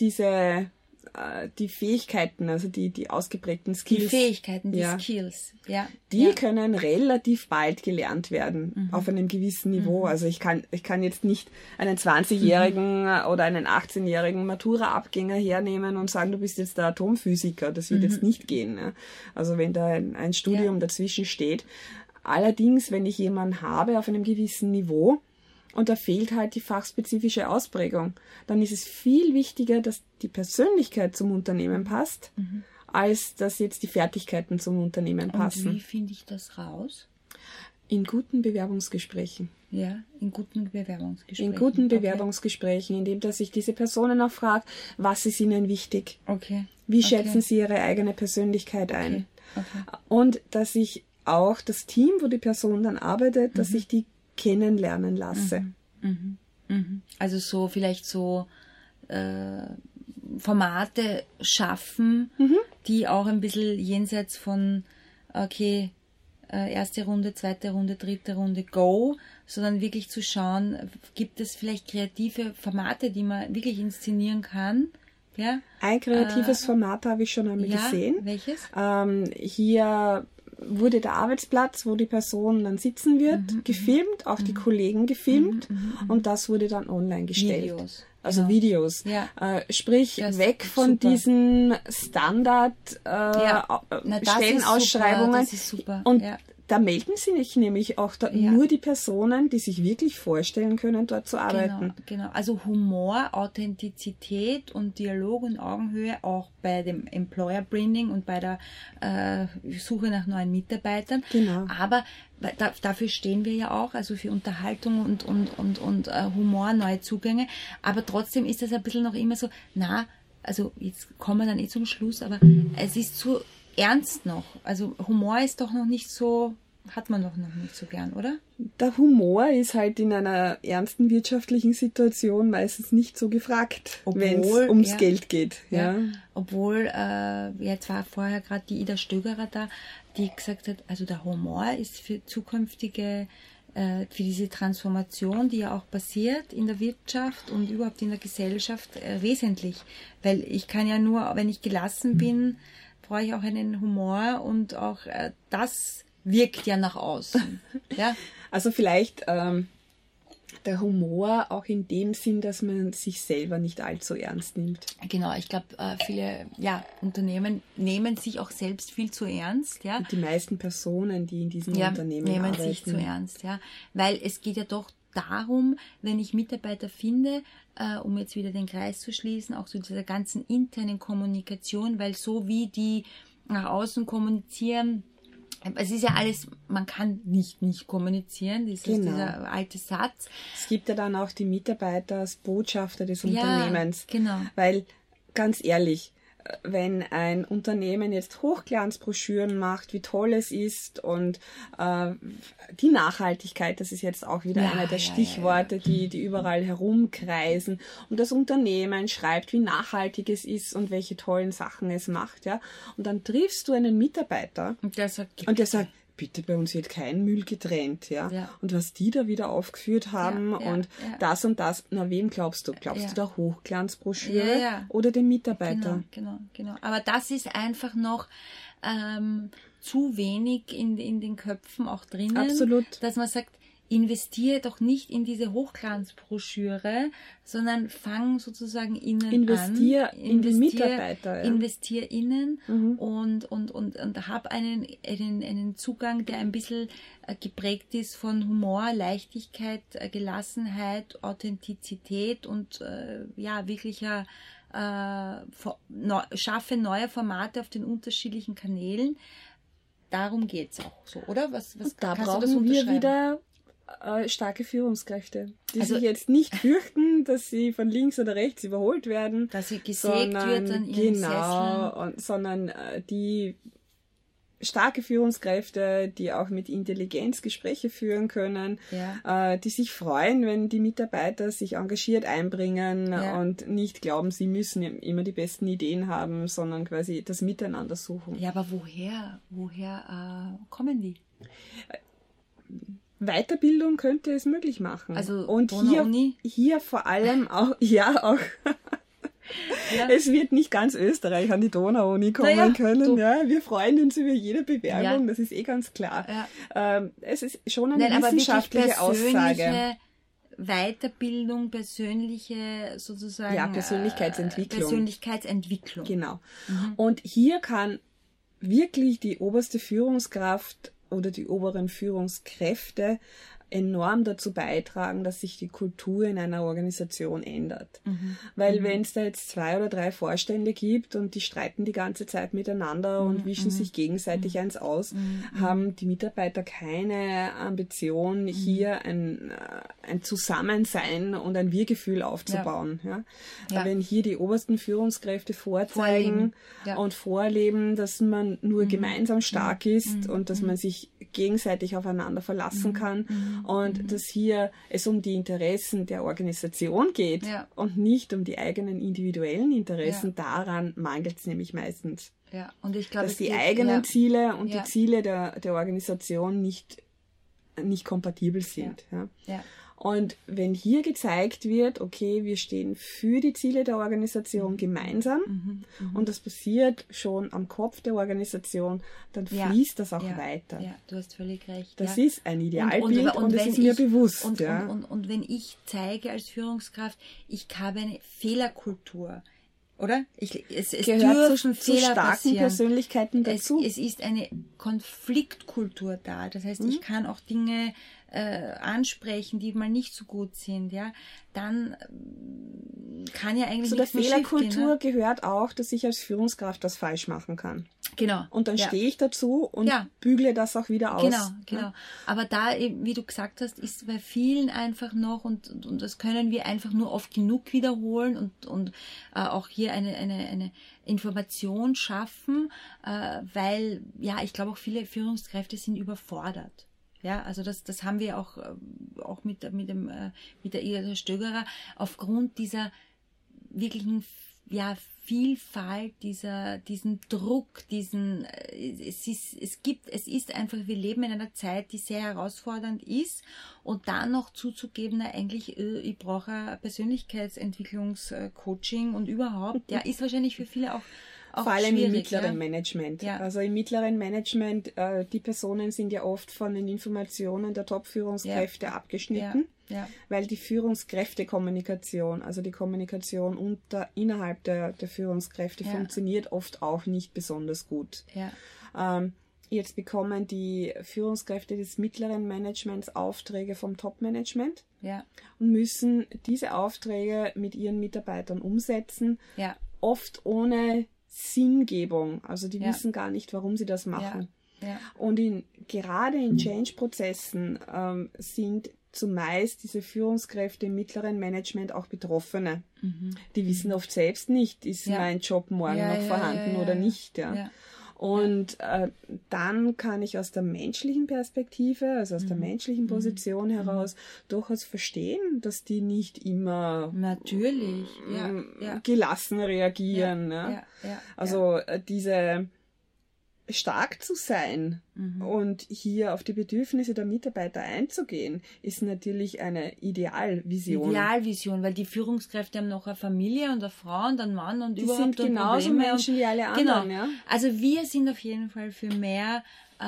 die Fähigkeiten, also die ausgeprägten Skills. Die Fähigkeiten, die Skills. Die können relativ bald gelernt werden, auf einem gewissen Niveau. Also ich kann jetzt nicht einen 20-jährigen oder einen 18-jährigen Matura-Abgänger hernehmen und sagen, du bist jetzt der Atomphysiker. Das wird jetzt nicht gehen. Ne? Also wenn da ein Studium dazwischen steht. Allerdings, wenn ich jemanden habe auf einem gewissen Niveau, und da fehlt halt die fachspezifische Ausprägung, dann ist es viel wichtiger, dass die Persönlichkeit zum Unternehmen passt, als dass jetzt die Fertigkeiten zum Unternehmen passen. Und wie finde ich das raus? In guten Bewerbungsgesprächen. Ja, in guten Bewerbungsgesprächen. In guten Bewerbungsgesprächen, indem dass ich diese Personen auch frage, was ist ihnen wichtig? Okay. Wie schätzen sie ihre eigene Persönlichkeit ein? Okay. Und dass ich auch das Team, wo die Person dann arbeitet, dass ich die kennenlernen lasse. Also so vielleicht so Formate schaffen, die auch ein bisschen jenseits von erste Runde, zweite Runde, dritte Runde, go, sondern wirklich zu schauen, gibt es vielleicht kreative Formate, die man wirklich inszenieren kann. Ja? Ein kreatives Format habe ich schon einmal gesehen. Welches? Hier wurde der Arbeitsplatz, wo die Person dann sitzen wird, gefilmt, auch die Kollegen gefilmt und das wurde dann online gestellt. Videos. Also Videos. Ja. Sprich, das weg von super. diesen Standard Stellenausschreibungen. Das ist super. Und da melden sich nämlich auch nur die Personen, die sich wirklich vorstellen können, dort zu arbeiten. Genau. Also Humor, Authentizität und Dialog und Augenhöhe auch bei dem Employer Branding und bei der Suche nach neuen Mitarbeitern. Genau. Aber dafür stehen wir ja auch, also für Unterhaltung und Humor, neue Zugänge. Aber trotzdem ist das ein bisschen noch immer so, also jetzt kommen wir dann zum Schluss, aber es ist zu ernst noch. Also Humor ist doch noch nicht so, hat man noch nicht so gern, oder? Der Humor ist halt in einer ernsten wirtschaftlichen Situation meistens nicht so gefragt, wenn es ums Geld geht. Ja. Obwohl, jetzt war vorher gerade die Ida Stögerer da, die gesagt hat, also der Humor ist für zukünftige, für diese Transformation, die ja auch passiert in der Wirtschaft und überhaupt in der Gesellschaft, wesentlich. Weil ich kann ja nur, wenn ich gelassen bin, brauche ich auch einen Humor und auch das wirkt ja nach außen. Ja? Also vielleicht der Humor auch in dem Sinn, dass man sich selber nicht allzu ernst nimmt. Genau, ich glaube, viele Unternehmen nehmen sich auch selbst viel zu ernst. Ja? Und die meisten Personen, die in diesen Unternehmen nehmen arbeiten. sich zu ernst. Ja? Weil es geht ja doch darum, wenn ich Mitarbeiter finde, um jetzt wieder den Kreis zu schließen, auch zu dieser ganzen internen Kommunikation, weil so wie die nach außen kommunizieren, es ist ja alles, man kann nicht kommunizieren, das ist dieser alte Satz. Es gibt ja dann auch die Mitarbeiter als Botschafter des Unternehmens. Genau. Weil, ganz ehrlich, wenn ein Unternehmen jetzt Hochglanzbroschüren macht, wie toll es ist und die Nachhaltigkeit, das ist jetzt auch wieder einer der Stichworte, die überall herumkreisen und das Unternehmen schreibt, wie nachhaltig es ist und welche tollen Sachen es macht, ja. Und dann triffst du einen Mitarbeiter und der sagt, bitte, bei uns wird kein Müll getrennt, ja. Und was die da wieder aufgeführt haben und das und das, na, wem glaubst du? Glaubst du der Hochglanzbroschüre oder dem Mitarbeiter? Genau. Aber das ist einfach noch zu wenig in den Köpfen auch drinnen. Absolut. Dass man sagt, investiere doch nicht in diese Hochglanzbroschüre, sondern fang sozusagen innen investier in die Mitarbeiter. Investier innen und hab einen Zugang, der ein bisschen geprägt ist von Humor, Leichtigkeit, Gelassenheit, Authentizität und wirklicher schaffe neue Formate auf den unterschiedlichen Kanälen. Darum geht's auch so, oder? Was da brauchen wir wieder starke Führungskräfte, die sich jetzt nicht fürchten, dass sie von links oder rechts überholt werden. Dass sie gesägt wird an ihren Sesseln. Sondern die starke Führungskräfte, die auch mit Intelligenz Gespräche führen können, die sich freuen, wenn die Mitarbeiter sich engagiert einbringen und nicht glauben, sie müssen immer die besten Ideen haben, sondern quasi das Miteinander suchen. Ja, aber woher kommen die? Weiterbildung könnte es möglich machen. Also und hier vor allem auch, es wird nicht ganz Österreich an die Donau-Uni kommen können. Ja, wir freuen uns über jede Bewerbung, das ist ganz klar. Ja. Es ist schon eine wissenschaftliche Aussage. Weiterbildung, persönliche sozusagen Persönlichkeitsentwicklung. Genau. Und hier kann wirklich die oberste Führungskraft oder die oberen Führungskräfte enorm dazu beitragen, dass sich die Kultur in einer Organisation ändert. Weil wenn es da jetzt 2 oder 3 Vorstände gibt und die streiten die ganze Zeit miteinander und wischen sich gegenseitig eins aus, haben die Mitarbeiter keine Ambition, hier ein Zusammensein und ein Wir-Gefühl aufzubauen. Ja. Wenn hier die obersten Führungskräfte vorzeigen und vorleben, dass man nur gemeinsam stark ist und dass man sich gegenseitig aufeinander verlassen kann und dass hier es um die Interessen der Organisation geht und nicht um die eigenen individuellen Interessen, daran mangelt es nämlich meistens. Ja. Und ich glaube, dass die eigenen Ziele und die Ziele der Organisation nicht kompatibel sind. Ja. Und wenn hier gezeigt wird, okay, wir stehen für die Ziele der Organisation gemeinsam und das passiert schon am Kopf der Organisation, dann fließt das auch weiter. Ja, du hast völlig recht. Das ist ein Idealbild und das ist mir bewusst. Und wenn ich zeige als Führungskraft, ich habe eine Fehlerkultur, oder? Es gehört zu Fehler starken passieren. Persönlichkeiten dazu. Es ist eine Konfliktkultur da. Das heißt, ich kann auch Dinge ansprechen, die mal nicht so gut sind. Ja, dann kann ja eigentlich zu der nichts mehr Fehlerkultur schiefgehen, ne? gehört auch, dass ich als Führungskraft was falsch machen kann. Genau. Und dann stehe ich dazu und bügle das auch wieder aus. Genau. Ja. Aber da, wie du gesagt hast, ist bei vielen einfach noch, und das können wir einfach nur oft genug wiederholen und auch hier eine Information schaffen, weil, ich glaube auch viele Führungskräfte sind überfordert. Ja, also das haben wir auch mit der Ida Stögerer aufgrund dieser wirklichen Vielfalt, diesen Druck, es ist einfach, wir leben in einer Zeit, die sehr herausfordernd ist, und dann noch zuzugeben, eigentlich, ich brauche ein Persönlichkeitsentwicklungscoaching und überhaupt, ist wahrscheinlich für viele auch vor allem im mittleren ja. Management. Ja. Also im mittleren Management, die Personen sind ja oft von den Informationen der Top-Führungskräfte abgeschnitten, weil die Führungskräftekommunikation, also die Kommunikation innerhalb der Führungskräfte funktioniert oft auch nicht besonders gut. Ja. Jetzt bekommen die Führungskräfte des mittleren Managements Aufträge vom Top-Management und müssen diese Aufträge mit ihren Mitarbeitern umsetzen, oft ohne Sinngebung, also die wissen gar nicht, warum sie das machen. Und gerade in Change-Prozessen sind zumeist diese Führungskräfte im mittleren Management auch Betroffene. Die wissen oft selbst nicht, ist mein Job morgen noch vorhanden oder nicht. Ja. Und dann kann ich aus der menschlichen Perspektive, also aus der menschlichen Position heraus, durchaus verstehen, dass die nicht immer natürlich gelassen reagieren. Also diese stark zu sein und hier auf die Bedürfnisse der Mitarbeiter einzugehen, ist natürlich eine Idealvision. Weil die Führungskräfte haben noch eine Familie und eine Frau und einen Mann und die überhaupt sind genauso Probleme Menschen wie alle anderen. Genau. Also wir sind auf jeden Fall für mehr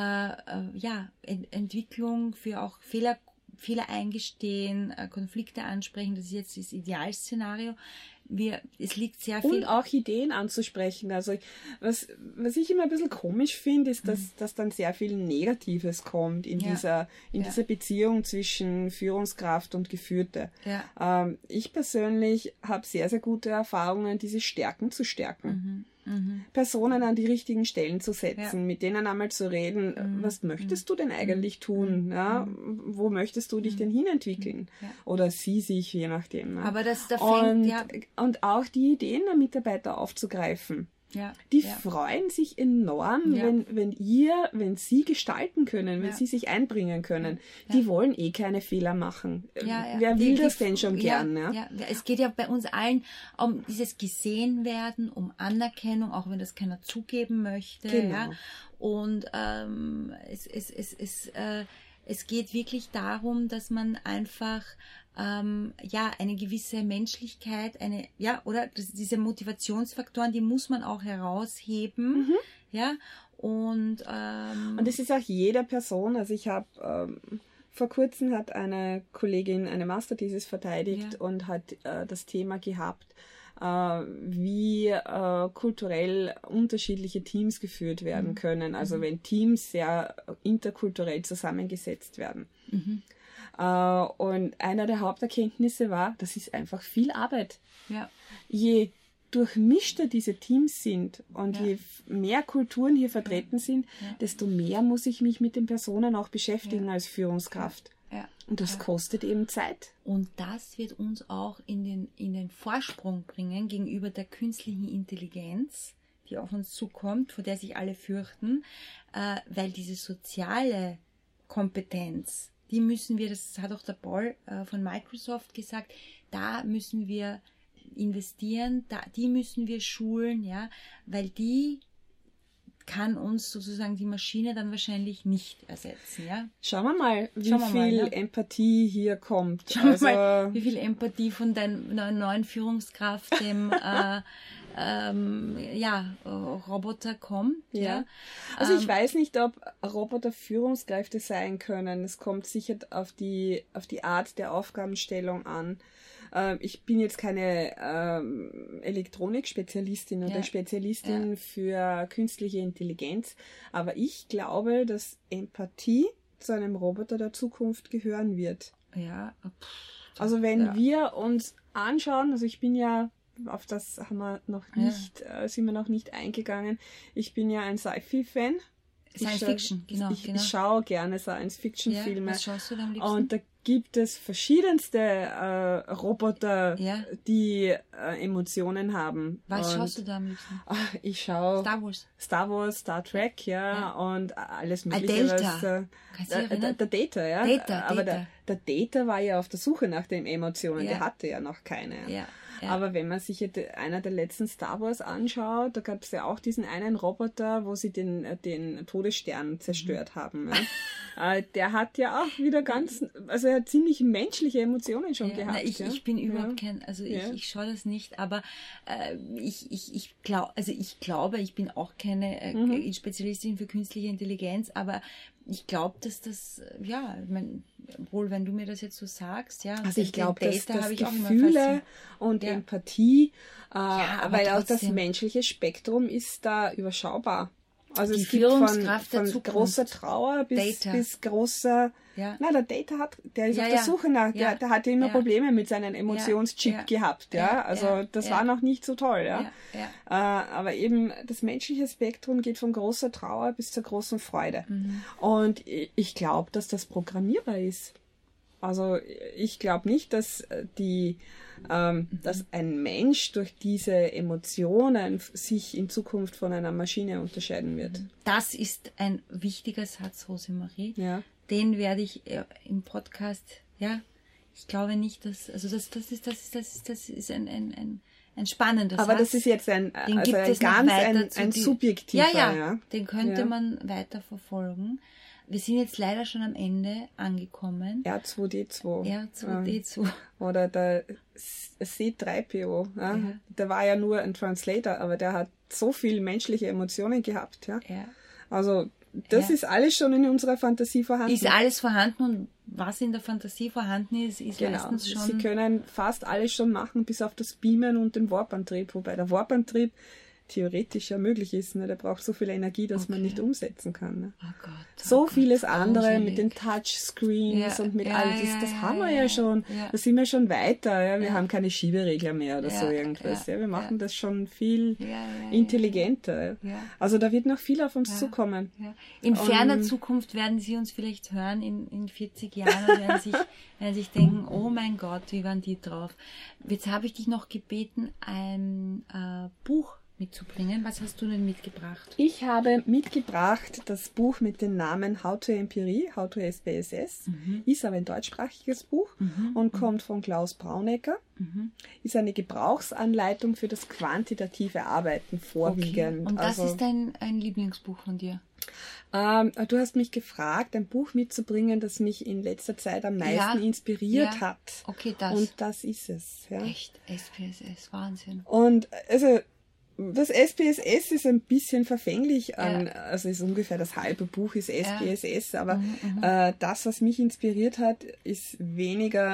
Entwicklung, für auch Fehler eingestehen, Konflikte ansprechen. Das ist jetzt das Idealszenario. Es liegt sehr viel... Und auch Ideen anzusprechen. Also was ich immer ein bisschen komisch finde, ist, dass dann sehr viel Negatives kommt in dieser Beziehung zwischen Führungskraft und Geführte. Ich persönlich habe sehr, sehr gute Erfahrungen, diese Stärken zu stärken. Personen an die richtigen Stellen zu setzen, mit denen einmal zu reden, was möchtest du denn eigentlich tun? Ja? Wo möchtest du dich denn hinentwickeln? Oder sie sich, je nachdem. Aber und auch die Ideen der Mitarbeiter aufzugreifen. Die freuen sich enorm, wenn sie gestalten können, wenn sie sich einbringen können. Die wollen keine Fehler machen. Wer will das denn schon gern? Es geht ja bei uns allen um dieses Gesehenwerden, um Anerkennung, auch wenn das keiner zugeben möchte. Genau. Und es geht wirklich darum, dass man einfach eine gewisse Menschlichkeit, diese Motivationsfaktoren, die muss man auch herausheben, und es ist auch jeder Person, also ich habe vor kurzem hat eine Kollegin eine Masterthesis verteidigt und hat das Thema gehabt, wie kulturell unterschiedliche Teams geführt werden können, also wenn Teams sehr interkulturell zusammengesetzt werden. Und einer der Haupterkenntnisse war, das ist einfach viel Arbeit. Ja. Je durchmischter diese Teams sind und je mehr Kulturen hier vertreten sind, desto mehr muss ich mich mit den Personen auch beschäftigen als Führungskraft. Ja. Und das kostet eben Zeit. Und das wird uns auch in den Vorsprung bringen gegenüber der künstlichen Intelligenz, die auf uns zukommt, vor der sich alle fürchten, weil diese soziale Kompetenz, die müssen wir, das hat auch der Paul von Microsoft gesagt, da müssen wir investieren, die müssen wir schulen, ja, weil die kann uns sozusagen die Maschine dann wahrscheinlich nicht ersetzen, ja. Schauen wir mal, wie viel Empathie hier kommt. Schauen wir mal, wie viel Empathie von deiner neuen Führungskraft, dem Roboter kommt. Ja. Also ich weiß nicht, ob Roboter Führungskräfte sein können. Es kommt sicher auf die Art der Aufgabenstellung an. Ich bin jetzt keine Elektronik-Spezialistin oder Spezialistin für künstliche Intelligenz, aber ich glaube, dass Empathie zu einem Roboter der Zukunft gehören wird. Ja. Also wenn wir uns anschauen, also ich bin ja, auf das haben wir noch nicht, sind wir noch nicht eingegangen, ich bin ja ein Sci-Fi-Fan. Science Fiction, genau. Ich schaue gerne Science-Fiction-Filme. Was schaust du da am liebsten? Und da gibt es verschiedenste Roboter, die Emotionen haben. Was schaust du da am liebsten? Ich schaue Star Wars, Star Trek, und alles Mögliche. Delta. Der Data, ja. Aber der Data war ja auf der Suche nach den Emotionen. Der hatte ja noch keine. Ja. Aber wenn man sich jetzt einer der letzten Star Wars anschaut, da gab es ja auch diesen einen Roboter, wo sie den Todesstern zerstört haben. Ja. Der hat ja auch wieder er hat ziemlich menschliche Emotionen schon gehabt. Ich bin überhaupt kein, also ich schaue das nicht, aber ich glaube, ich bin auch keine Spezialistin für künstliche Intelligenz, aber ich glaube, dass das, obwohl, wenn du mir das jetzt so sagst, also ich glaube, dass Gefühle und Empathie, weil auch das menschliche Spektrum ist da überschaubar. Also die es gibt von großer Trauer bis großer... der Data der ist auf der Suche nach, der hatte immer Probleme mit seinem Emotionschip gehabt, also das war noch nicht so toll, aber eben das menschliche Spektrum geht von großer Trauer bis zur großen Freude. Und ich glaube, dass das programmierbar ist. Also ich glaube nicht, dass dass ein Mensch durch diese Emotionen sich in Zukunft von einer Maschine unterscheiden wird. Das ist ein wichtiger Satz, Rosemarie. Ja. Den werde ich im Podcast, ich glaube nicht, dass, also das ist ein spannender Satz. Aber das ist jetzt ein subjektiver. Den könnte man weiter verfolgen. Wir sind jetzt leider schon am Ende angekommen. R2D2. Oder der C3PO. Ja? Der war ja nur ein Translator, aber der hat so viel menschliche Emotionen gehabt. Ja? Also das ist alles schon in unserer Fantasie vorhanden. Ist alles vorhanden und was in der Fantasie vorhanden ist meistens schon... Sie können fast alles schon machen, bis auf das Beamen und den Warp-Antrieb, wobei der Warp-Antrieb theoretisch ja möglich ist. Ne? Der braucht so viel Energie, dass man nicht umsetzen kann. Ne? Vieles andere mit den Touchscreens und mit all das haben wir ja schon. Da sind wir schon weiter. Ja? Wir haben keine Schieberegler mehr oder so irgendwas. Wir machen das schon viel intelligenter. Also da wird noch viel auf uns zukommen. In ferner Zukunft werden Sie uns vielleicht hören in 40 Jahren und werden sich denken, oh mein Gott, wie waren die drauf. Jetzt habe ich dich noch gebeten, ein Buch mitzubringen. Was hast du denn mitgebracht? Ich habe mitgebracht das Buch mit dem Namen How to Empirie, How to SPSS. Ist aber ein deutschsprachiges Buch und kommt von Klaus Braunecker. Ist eine Gebrauchsanleitung für das quantitative Arbeiten vorwiegend. Und das ist ein Lieblingsbuch von dir? Du hast mich gefragt, ein Buch mitzubringen, das mich in letzter Zeit am meisten inspiriert hat. Okay, das. Und das ist es. Ja. Echt? SPSS, Wahnsinn. Und also das SPSS ist ein bisschen verfänglich also ist ungefähr das halbe Buch ist SPSS, aber das, was mich inspiriert hat, ist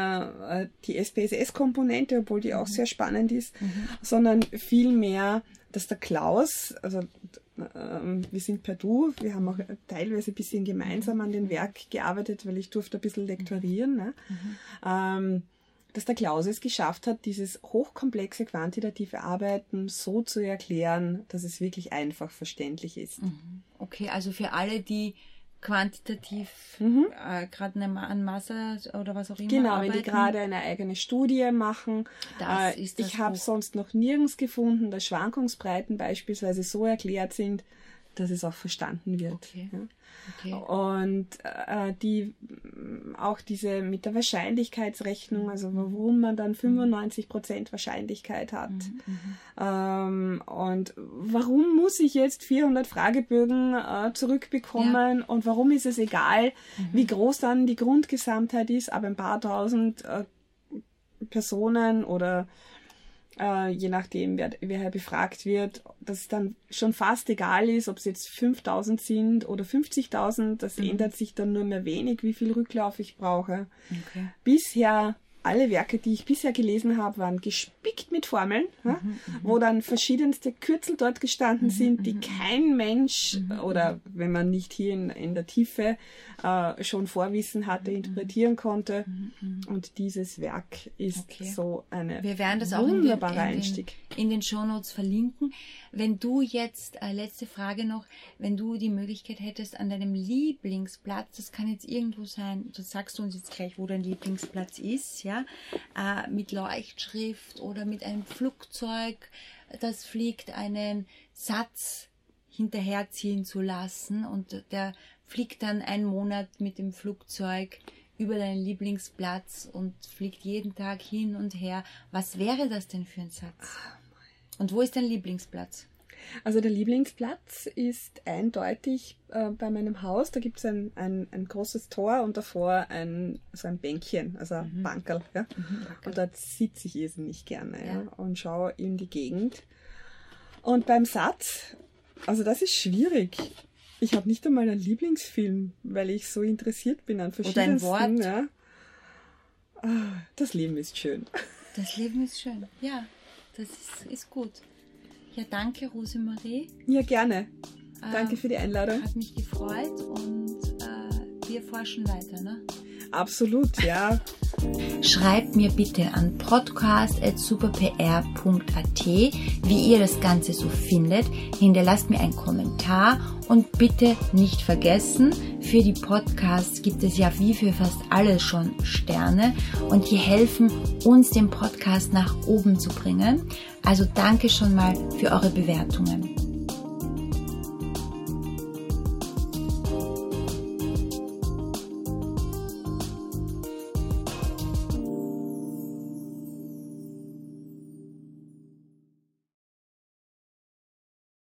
weniger die SPSS-Komponente, obwohl die auch sehr spannend ist, sondern vielmehr dass der Klaus, also wir sind per Du, wir haben auch teilweise ein bisschen gemeinsam an dem Werk gearbeitet, weil ich durfte ein bisschen lektorieren, ne? Dass der Klaus es geschafft hat, dieses hochkomplexe quantitative Arbeiten so zu erklären, dass es wirklich einfach verständlich ist. Okay, also für alle, die quantitativ gerade an Master oder was auch immer genau, arbeiten. wenn die gerade eine eigene Studie machen. Ich habe sonst noch nirgends gefunden, dass Schwankungsbreiten beispielsweise so erklärt sind, dass es auch verstanden wird. Okay. Ja. Okay. Und auch diese mit der Wahrscheinlichkeitsrechnung, also warum man dann 95% Wahrscheinlichkeit hat. Und warum muss ich jetzt 400 Fragebögen zurückbekommen und warum ist es egal, wie groß dann die Grundgesamtheit ist, aber ein paar tausend Personen oder je nachdem, wer befragt wird, dass es dann schon fast egal ist, ob es jetzt 5.000 sind oder 50.000, das ändert sich dann nur mehr wenig, wie viel Rücklauf ich brauche. Okay. Bisher, alle Werke, die ich bisher gelesen habe, waren gespickt mit Formeln, wo dann verschiedenste Kürzel dort gestanden sind, die kein Mensch oder wenn man nicht hier in der Tiefe schon Vorwissen hatte, interpretieren konnte. Und dieses Werk ist so eine Wir werden das wunderbarer auch Einstieg. In den Shownotes verlinken. Wenn du jetzt, letzte Frage noch, wenn du die Möglichkeit hättest, an deinem Lieblingsplatz, das kann jetzt irgendwo sein, das sagst du uns jetzt gleich, wo dein Lieblingsplatz ist, ja, mit Leuchtschrift oder mit einem Flugzeug, das fliegt, einen Satz hinterherziehen zu lassen und der fliegt dann einen Monat mit dem Flugzeug über deinen Lieblingsplatz und fliegt jeden Tag hin und her. Was wäre das denn für ein Satz? Und wo ist dein Lieblingsplatz? Also der Lieblingsplatz ist eindeutig bei meinem Haus. Da gibt es ein großes Tor und davor so ein Bänkchen, also ein Bankerl. Ja? Und dort sitze ich irrsinnig gerne ja? Und schaue in die Gegend. Und beim Satz, also das ist schwierig. Ich habe nicht einmal einen Lieblingsfilm, weil ich so interessiert bin an verschiedensten. Oder ein Wort. Ja. Das Leben ist schön. Das Leben ist schön, ja. Das ist gut. Ja, danke, Rosemarie. Ja, gerne. Danke für die Einladung. Hat mich gefreut und wir forschen weiter, ne? Absolut, ja. Schreibt mir bitte an podcast@superpr.at, wie ihr das Ganze so findet. Hinterlasst mir einen Kommentar und bitte nicht vergessen, für die Podcasts gibt es ja wie für fast alles schon Sterne und die helfen uns, den Podcast nach oben zu bringen. Also danke schon mal für eure Bewertungen.